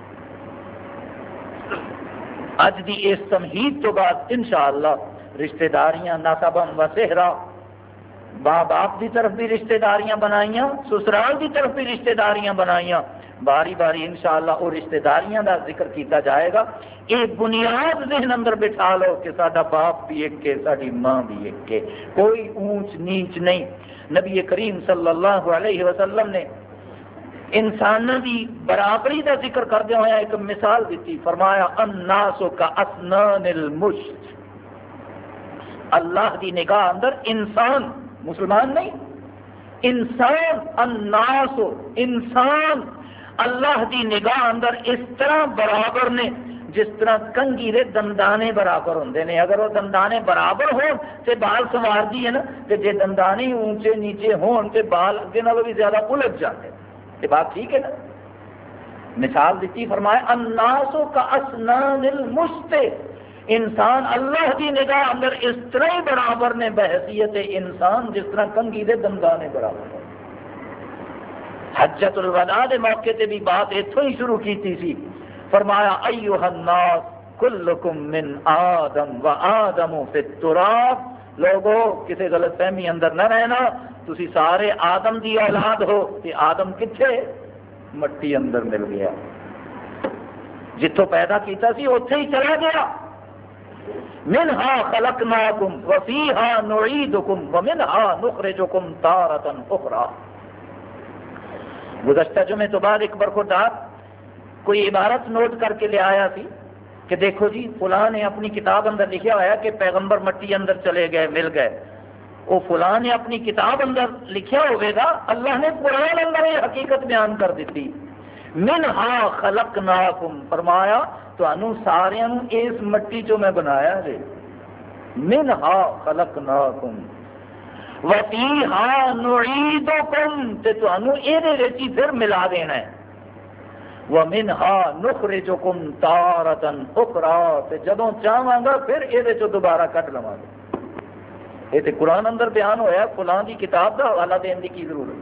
اج دی اس تمہید تو بعد انشاءاللہ رشتے داریاں ناسباً و صہرا، باپ باپ کی طرف بھی رشتے داریاں بنائیاں، سسرال کی طرف بھی رشتے داریاں بنائیاں، باری باری انشاءاللہ وہ رشتے داریاں کا ذکر کیتا جائے گا۔ یہ بنیاد ذہن اندر بٹھا لو کہ ساڈا باپ بھی ایک ہے، ساری ماں بھی ایک ہے، کوئی اونچ نیچ نہیں۔ نبی کریم صلی اللہ علیہ وسلم نے انسانوں کی برابری کا ذکر کردے ہوئے ایک مثال دیتی، فرمایا الناس کا اسنان المشت، اللہ دی نگاہ اندر انسان، مسلمان نہیں، انسان، الناس انسان اللہ دی نگاہ اندر اس طرح برابر نے جس طرح کنگھی دے دندانے برابر ہوندے نے۔ اگر وہ دندانے برابر ہون تے بال سوار دی ہے نا، تے جے دندانے اونچے نیچے ہون تے بال اگے نالوں بھی زیادہ الجھ جاتے۔ یہ بات ٹھیک ہے نا؟ مثال دیتی، فرمایا الناس کا اسنان المشت، انسان اللہ کی نگاہ اندر اس طرح ہی برابر نے بحیثیت انسان جس طرح کنگھی دے دندانے برابر ہیں۔ حجۃ الوداع دے موقع تے بھی بات اتوں ہی شروع کیتی سی، فرمایا ایھا الناس کلکم من آدم و آدم فی التراب، لوگو کسی غلط فہمی اندر نہ رہنا، تسی سارے آدم دی اولاد ہو، کہ آدم کتھے؟ مٹی اندر مل گیا، جتوں پیدا کیتا سی اوتھے ہی چلا گیا۔ منہا خلقناکم وفیہا نعیدکم ومنہا نخرجکم تارۃ اخری۔ گزشتہ جمعے تو بعد ایک برخوردار کوئی عبارت نوٹ کر کے لے آیا سی کہ دیکھو جی فلاں نے اپنی کتاب اندر لکھا ہوا کہ پیغمبر مٹی اندر چلے گئے، مل گئے۔ وہ فلاں نے اپنی کتاب اندر لکھا ہوئے گا، اللہ نے قرآن اندر یہ حقیقت بیان کر دیتی۔ منہا خلقناکم، فرمایا تانوں ساریاں نوں اس مٹی چوں میں بنایا ہے۔ منہا خلقناکم وفیہا نعیدکم، تے تانوں اے وچ ہی پھر ملا دینا ہے۔ وَمِنْهَا نُخْرِجُكُمْ تَارَةً أُخْرَىٰ، تے جدوں چاہواں گا پھر یہ چوں دوبارہ کٹ لواں گا۔ یہ تے قرآن اندر بیان ہویا، فلاں دی کتاب دا حوالہ دین دی کی ضرورت؟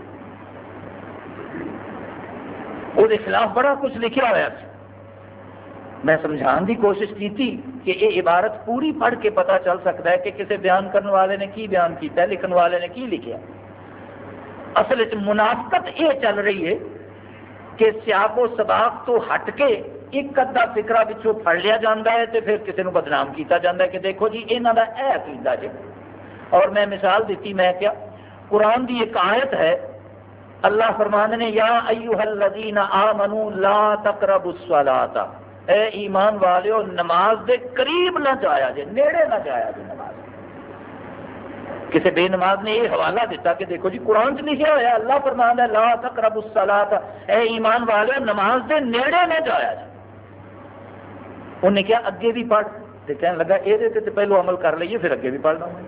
وہ دے خلاف بڑا کچھ لکھا ہوا ہے۔ میں سمجھان دی کوشش کی تھی کہ یہ عبارت پوری پڑھ کے پتہ چل سکتا ہے کہ کسی بیان کرنے والے نے کی بیان کیتا ہے، لکھن والے نے کی لکھیا۔ اصل وچ منافقت یہ چل رہی ہے کہ سیاق و سباق تو ہٹ کے ایک ادھا فکرہ پچھوں پھڑ لیا جاتا ہے تو پھر کسی کو بدنام کیتا جاتا ہے کہ دیکھو جی یہاں کا یہ عقیدہ جی۔ اور میں مثال دیتی، میں کیا قرآن دی ایک آیت ہے، اللہ فرمانے نے یا ایھا الذین آمنوا لا تقربوا الصلاۃ، اے ایمان والیو نماز دے قریب نہ جایا جے، نیڑے نہ جایا جے نماز۔ کسی بے نماز نے یہ حوالہ دیتا کہ دیکھو جی قرآن سے لکھا ہوا ہے، اللہ فرماتا ہے لا تقربوا الصلاۃ، اے ایمان والے نماز دے نیڑے نہ جایا جائے۔ انہیں کیا اگے بھی پڑھ، تو کہنے لگا یہ تو پہلو عمل کر لئیے پھر اگے بھی پڑھنا ہوں۔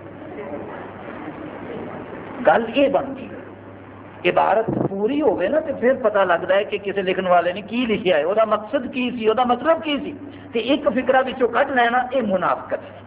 گل یہ بن گئی، عبارت پوری ہوگی نا تو پھر پتہ لگتا ہے کہ کسی لکھن والے نے کی لکھا ہے، وہ مقصد کی سی، وہ مطلب کی سی، تو ایک فکرہ پچھوں کٹ لینا یہ منافقت ہے۔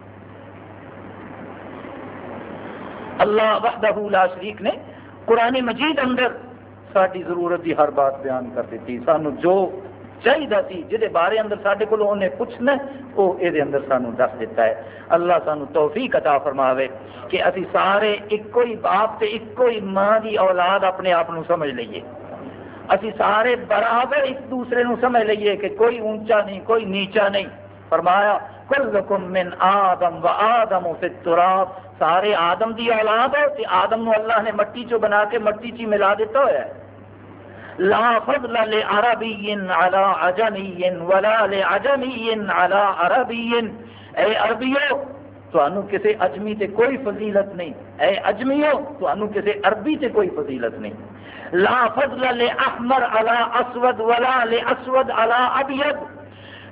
اللہ وحدہ لا شریک نے قرآن مجید اندر ساری ضرورت کی ہر بات بیان کر دیتی، سانو جو چاہیے سی جہے بارے اندر سارے کو انہیں پوچھنا وہ یہ اندر سانو دس دیتا ہے۔ اللہ سانو توفیق عطا فرماوے کہ اسی سارے ایک ہی باپ تے ایک ہی ماں دی اولاد اپنے آپ کو سمجھ لئیے، اسی سارے برابر ایک دوسرے نو سمجھ لئیے کہ کوئی اونچا نہیں کوئی نیچا نہیں۔ فرمایا کلکم من آدم و آدم فی التراب، سارے آدم دی اولاد ہے تے آدم نو اللہ نے مٹی چو بنا کے مٹی چی ملا دیتا ہوا ہے۔ لا فضل لعربی علی عجمی ولا لعجمی علی عربی، اے عربیو تانوں کسی اجمی تے کوئی فضیلت نہیں، اے اجمیو تانوں کسی عربی تے کوئی فضیلت نہیں۔ لا فضل لاحمر علی اسود ولا لاسود علی ابیض،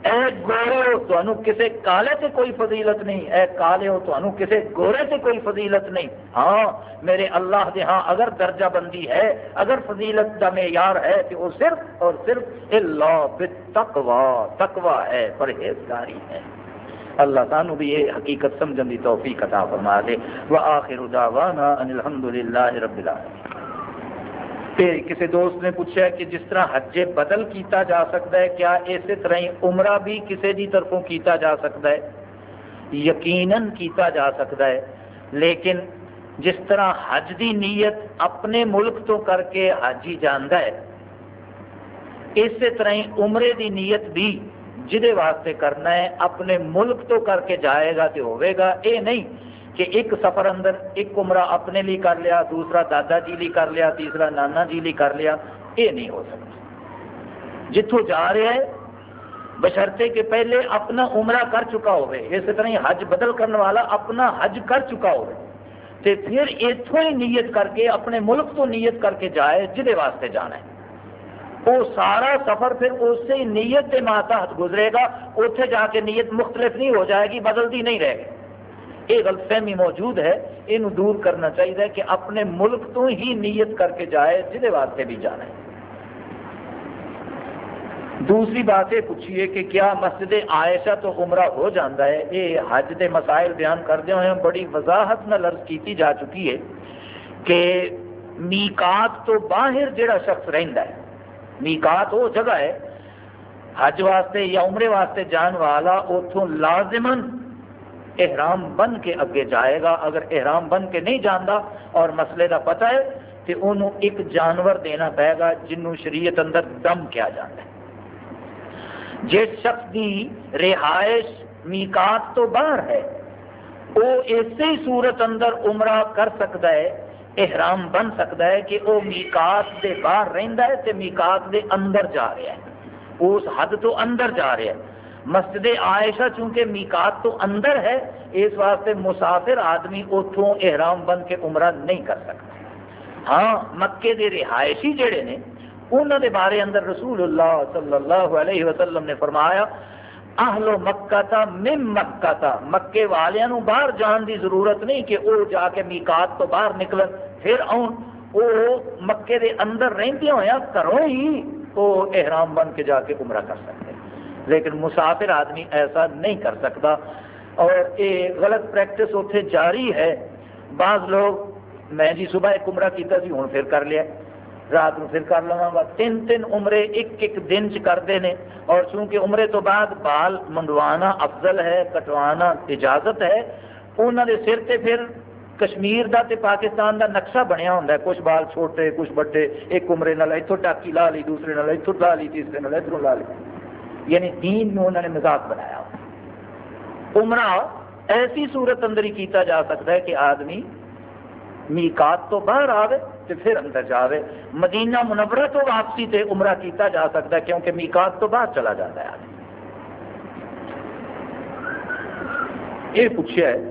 اے گورے ہو تمہیں کسے کالے سے کوئی فضیلت نہیں، اے کالے ہو تمہیں کسے گورے سے کوئی فضیلت نہیں۔ ہاں میرے اللہ دے ہاں اگر درجہ بندی ہے، اگر فضیلت کا معیار ہے تو وہ صرف اور صرف الا بالتقوی، تقوی ہے، پرہیزگاری ہے۔ اللہ تعالیٰ بھی یہ حقیقت سمجھن دی توفیق عطا فرما دے۔ وآخر دعوانا ان الحمدللہ رب العالمین۔ پھر کسی دوست نے پوچھا کہ جس طرح حج بدل کیتا جا سکتا ہے، کیا اسی طرح ہی عمرہ بھی کسی دی طرفوں کیتا جا سکتا ہے؟ یقیناً کیتا جا سکتا ہے، لیکن جس طرح حج دی نیت اپنے ملک تو کر کے حاجی جاندا ہے، اسی طرح ہی عمرے دی نیت بھی جدے واسطے کرنا ہے اپنے ملک تو کر کے جائے گا تو ہوئے گا۔ اے نہیں کہ ایک سفر اندر ایک عمرہ اپنے لیے کر لیا، دوسرا دادا جی لیے کر لیا، تیسرا نانا جی لیے کر لیا، یہ نہیں ہو سکتا۔ جتوں جا رہا ہے بشرطے کہ پہلے اپنا عمرہ کر چکا ہوئے، اسی طرح ہی حج بدل کرنے والا اپنا حج کر چکا ہوئے، تے پھر اتوں ہی نیت کر کے اپنے ملک تو نیت کر کے جائے جدے واسطے جانا ہے۔ وہ سارا سفر پھر اسی نیت کے ماتحت گزرے گا، اتنے جا کے نیت مختلف نہیں ہو جائے گی، بدلتی نہیں رہے گی۔ یہ غلط فہمی موجود ہے، یہ دور کرنا چاہیے کہ اپنے ملک تو ہی نیت کر کے جائے جہے واسطے بھی جانا ہے۔ دوسری بات یہ پوچھیے کہ کیا مسجد عائشہ تو عمرہ ہو جاتا ہے؟ یہ حج کے مسائل بیان کردے ہوئے بڑی وضاحت نال عرض کی جا چکی ہے کہ میقات تو باہر جڑا شخص رہندا ہے، میقات وہ جگہ ہے حج واسطے یا عمرے واسطے جان والا اتوں لازماً احرام بن کے اگے جائے گا۔ اگر احرام بن کے نہیں جانا اور مسئلے کا پتہ ہے تو انہوں ایک جانور دینا پائے گا جنہوں شریعت اندر دم کیا جاتا ہے۔ جس شخص کی رہائش میقات تو باہر ہے وہ اسی صورت اندر عمرہ کر سکتا ہے، احرام بن سکتا ہے کہ وہ میقات دے باہر رہندا ہے تے میقات دے اندر جا رہا ہے، اس حد تو اندر جا رہا ہے۔ مسجد عائشہ چونکہ میقات تو اندر ہے، اس واسطے مسافر آدمی اتوں احرام بن کے عمرہ نہیں کر سکتا۔ ہاں مکے دے رہائشی جڑے نے انہوں دے بارے اندر رسول اللہ صلی اللہ علیہ وسلم نے فرمایا اہل مکہ تا من مکہ تا، مکے والیاں نو باہر جان دی ضرورت نہیں کہ وہ جا کے میقات تو باہر نکلن پھر آن، وہ مکے دے اندر رہندے ہویا گھروں ہی وہ احرام بن کے جا کے عمرہ کر سکتے ہیں، لیکن مسافر آدمی ایسا نہیں کر سکتا۔ اور یہ غلط پریکٹس اتنے جاری ہے۔ بعض لوگ میں جی صبح ایک عمرہ کیتا سی ہوں پھر کر لیا، رات کو پھر کر لواں گا، تین تین عمرے ایک ایک دن چ کرتے ہیں، اور چونکہ عمرے تو بعد بال منڈوانا افضل ہے، کٹوانا اجازت ہے، انہوں نے سر تے پھر کشمیر دا تے پاکستان دا نقشہ بنیا ہوتا ہے، کچھ بال چھوٹے کچھ بڑے، ایک عمرے نال اتوں ٹاکی لا لی، دوسرے نال اتوں لا لی، تیسرے نال ادھروں لا لی، یعنی دین میں انہوں نے مذاق بنایا۔ عمرہ ایسی صورت اندر ہی کیتا جا سکتا ہے کہ آدمی میقات تو باہر آوے تو پھر اندر جاوے۔ مدینہ منورہ تو واپسی تے عمرہ کیتا جا سکتا ہے کیونکہ میقات تو باہر چلا جاتا ہے آدمی۔ یہ پوچھا ہے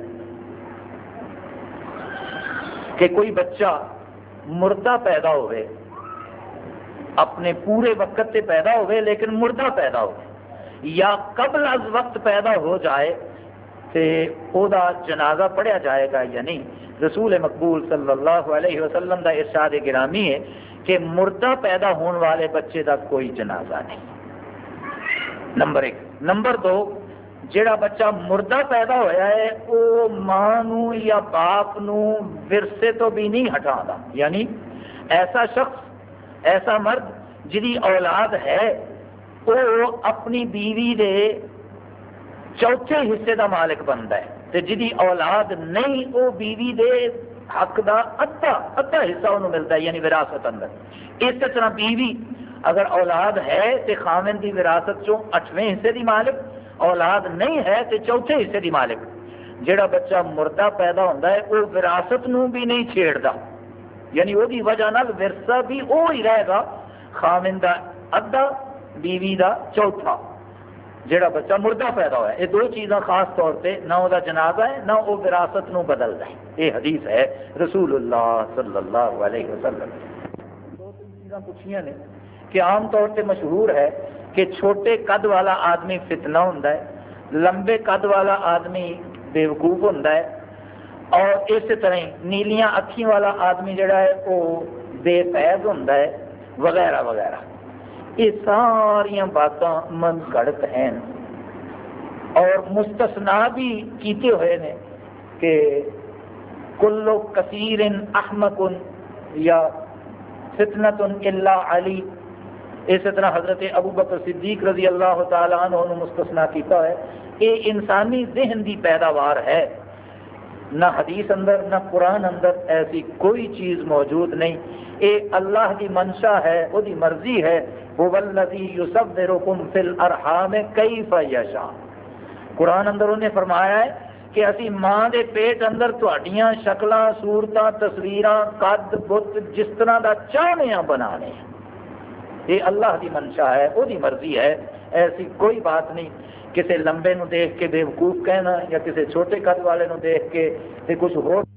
کہ کوئی بچہ مردہ پیدا ہوئے، اپنے پورے وقت تے پیدا ہوئے لیکن مردہ پیدا ہوئے، یا قبل از وقت پیدا ہو جائے تے او دا جنازہ پڑھیا جائے گا یا نہیں؟ رسول مقبول صلی اللہ علیہ وسلم دا ارشاد گرامی ہے کہ مردہ پیدا ہونے والے بچے دا کوئی جنازہ نہیں، نمبر ایک۔ نمبر دو، جڑا بچہ مردہ پیدا ہویا ہے وہ ماں نو یا باپ نو ورثے تو بھی نہیں ہٹاتا، یعنی ایسا شخص ایسا مرد جدی اولاد ہے وہ اپنی بیوی دے چوتھے حصے دا مالک بنتا ہے، تے جدی اولاد نہیں وہ بیوی دے حق دا ادھا ادھا حصہ انہوں ملتا ہے، یعنی وراثت اندر۔ اس طرح بیوی اگر اولاد ہے تے خاوند دی وراثت چوں اٹھویں حصے دی مالک، اولاد نہیں ہے تے چوتھے حصے دی مالک۔ جڑا بچہ مردہ پیدا ہوتا ہے وہ وراثت نو بھی نہیں چھیڑتا، یعنی وہ دی وجہ نال ورثہ بھی وہ ہی رہے گا، خاوند دا ادھا بیوی دا چوتھا۔ جڑا بچہ مردہ پیدا ہوا ہے یہ دو چیزاں خاص طور پہ نہ وہ جنازہ ہے نہ وہ وراثت نو بدلتا ہے، یہ حدیث ہے رسول اللہ صلی اللہ علیہ وسلم۔ دو تین چیزاں پوچھیاں نے کہ عام طور پہ مشہور ہے کہ چھوٹے قد والا آدمی فتنہ ہوندا ہے، لمبے قد والا آدمی بیوقوف ہوندا ہے، اور اس طرح نیلیاں اکھیں والا آدمی جڑا ہے وہ بے فیض ہوندا ہے وغیرہ وغیرہ. یہ ساریاں باتاں من گھڑت ہیں اور مستثنا بھی کیتے ہوئے نے کہ کلو کثیر احمق یا فتنۃ الا علی. اسی طرح حضرت ابو بکر صدیق رضی اللہ تعالیٰ عنہ نے مستثنا کیتا ہے. یہ انسانی ذہن کی پیداوار ہے، نہ حدیث اندر نہ قرآن اندر ایسی کوئی چیز موجود نہیں. یہ اللہ کی منشا ہے، وہ دی مرضی ہے. هو الذی یصورکم فی الارحام کیف یشاء. قرآن اندر انہیں فرمایا ہے کہ اسی ماں دے پیٹ اندر تہاڈیاں شکلاں صورتاں تصویراں قد بت جس طرح دا چاہنے ہیں بنانے ہیں. یہ اللہ کی منشا ہے، وہ دی مرضی ہے. ایسی کوئی بات نہیں کسی لمبے نو دیکھ کے بے وقوف کہنا یا کسی چھوٹے قد والے نو دیکھ کے کچھ ہو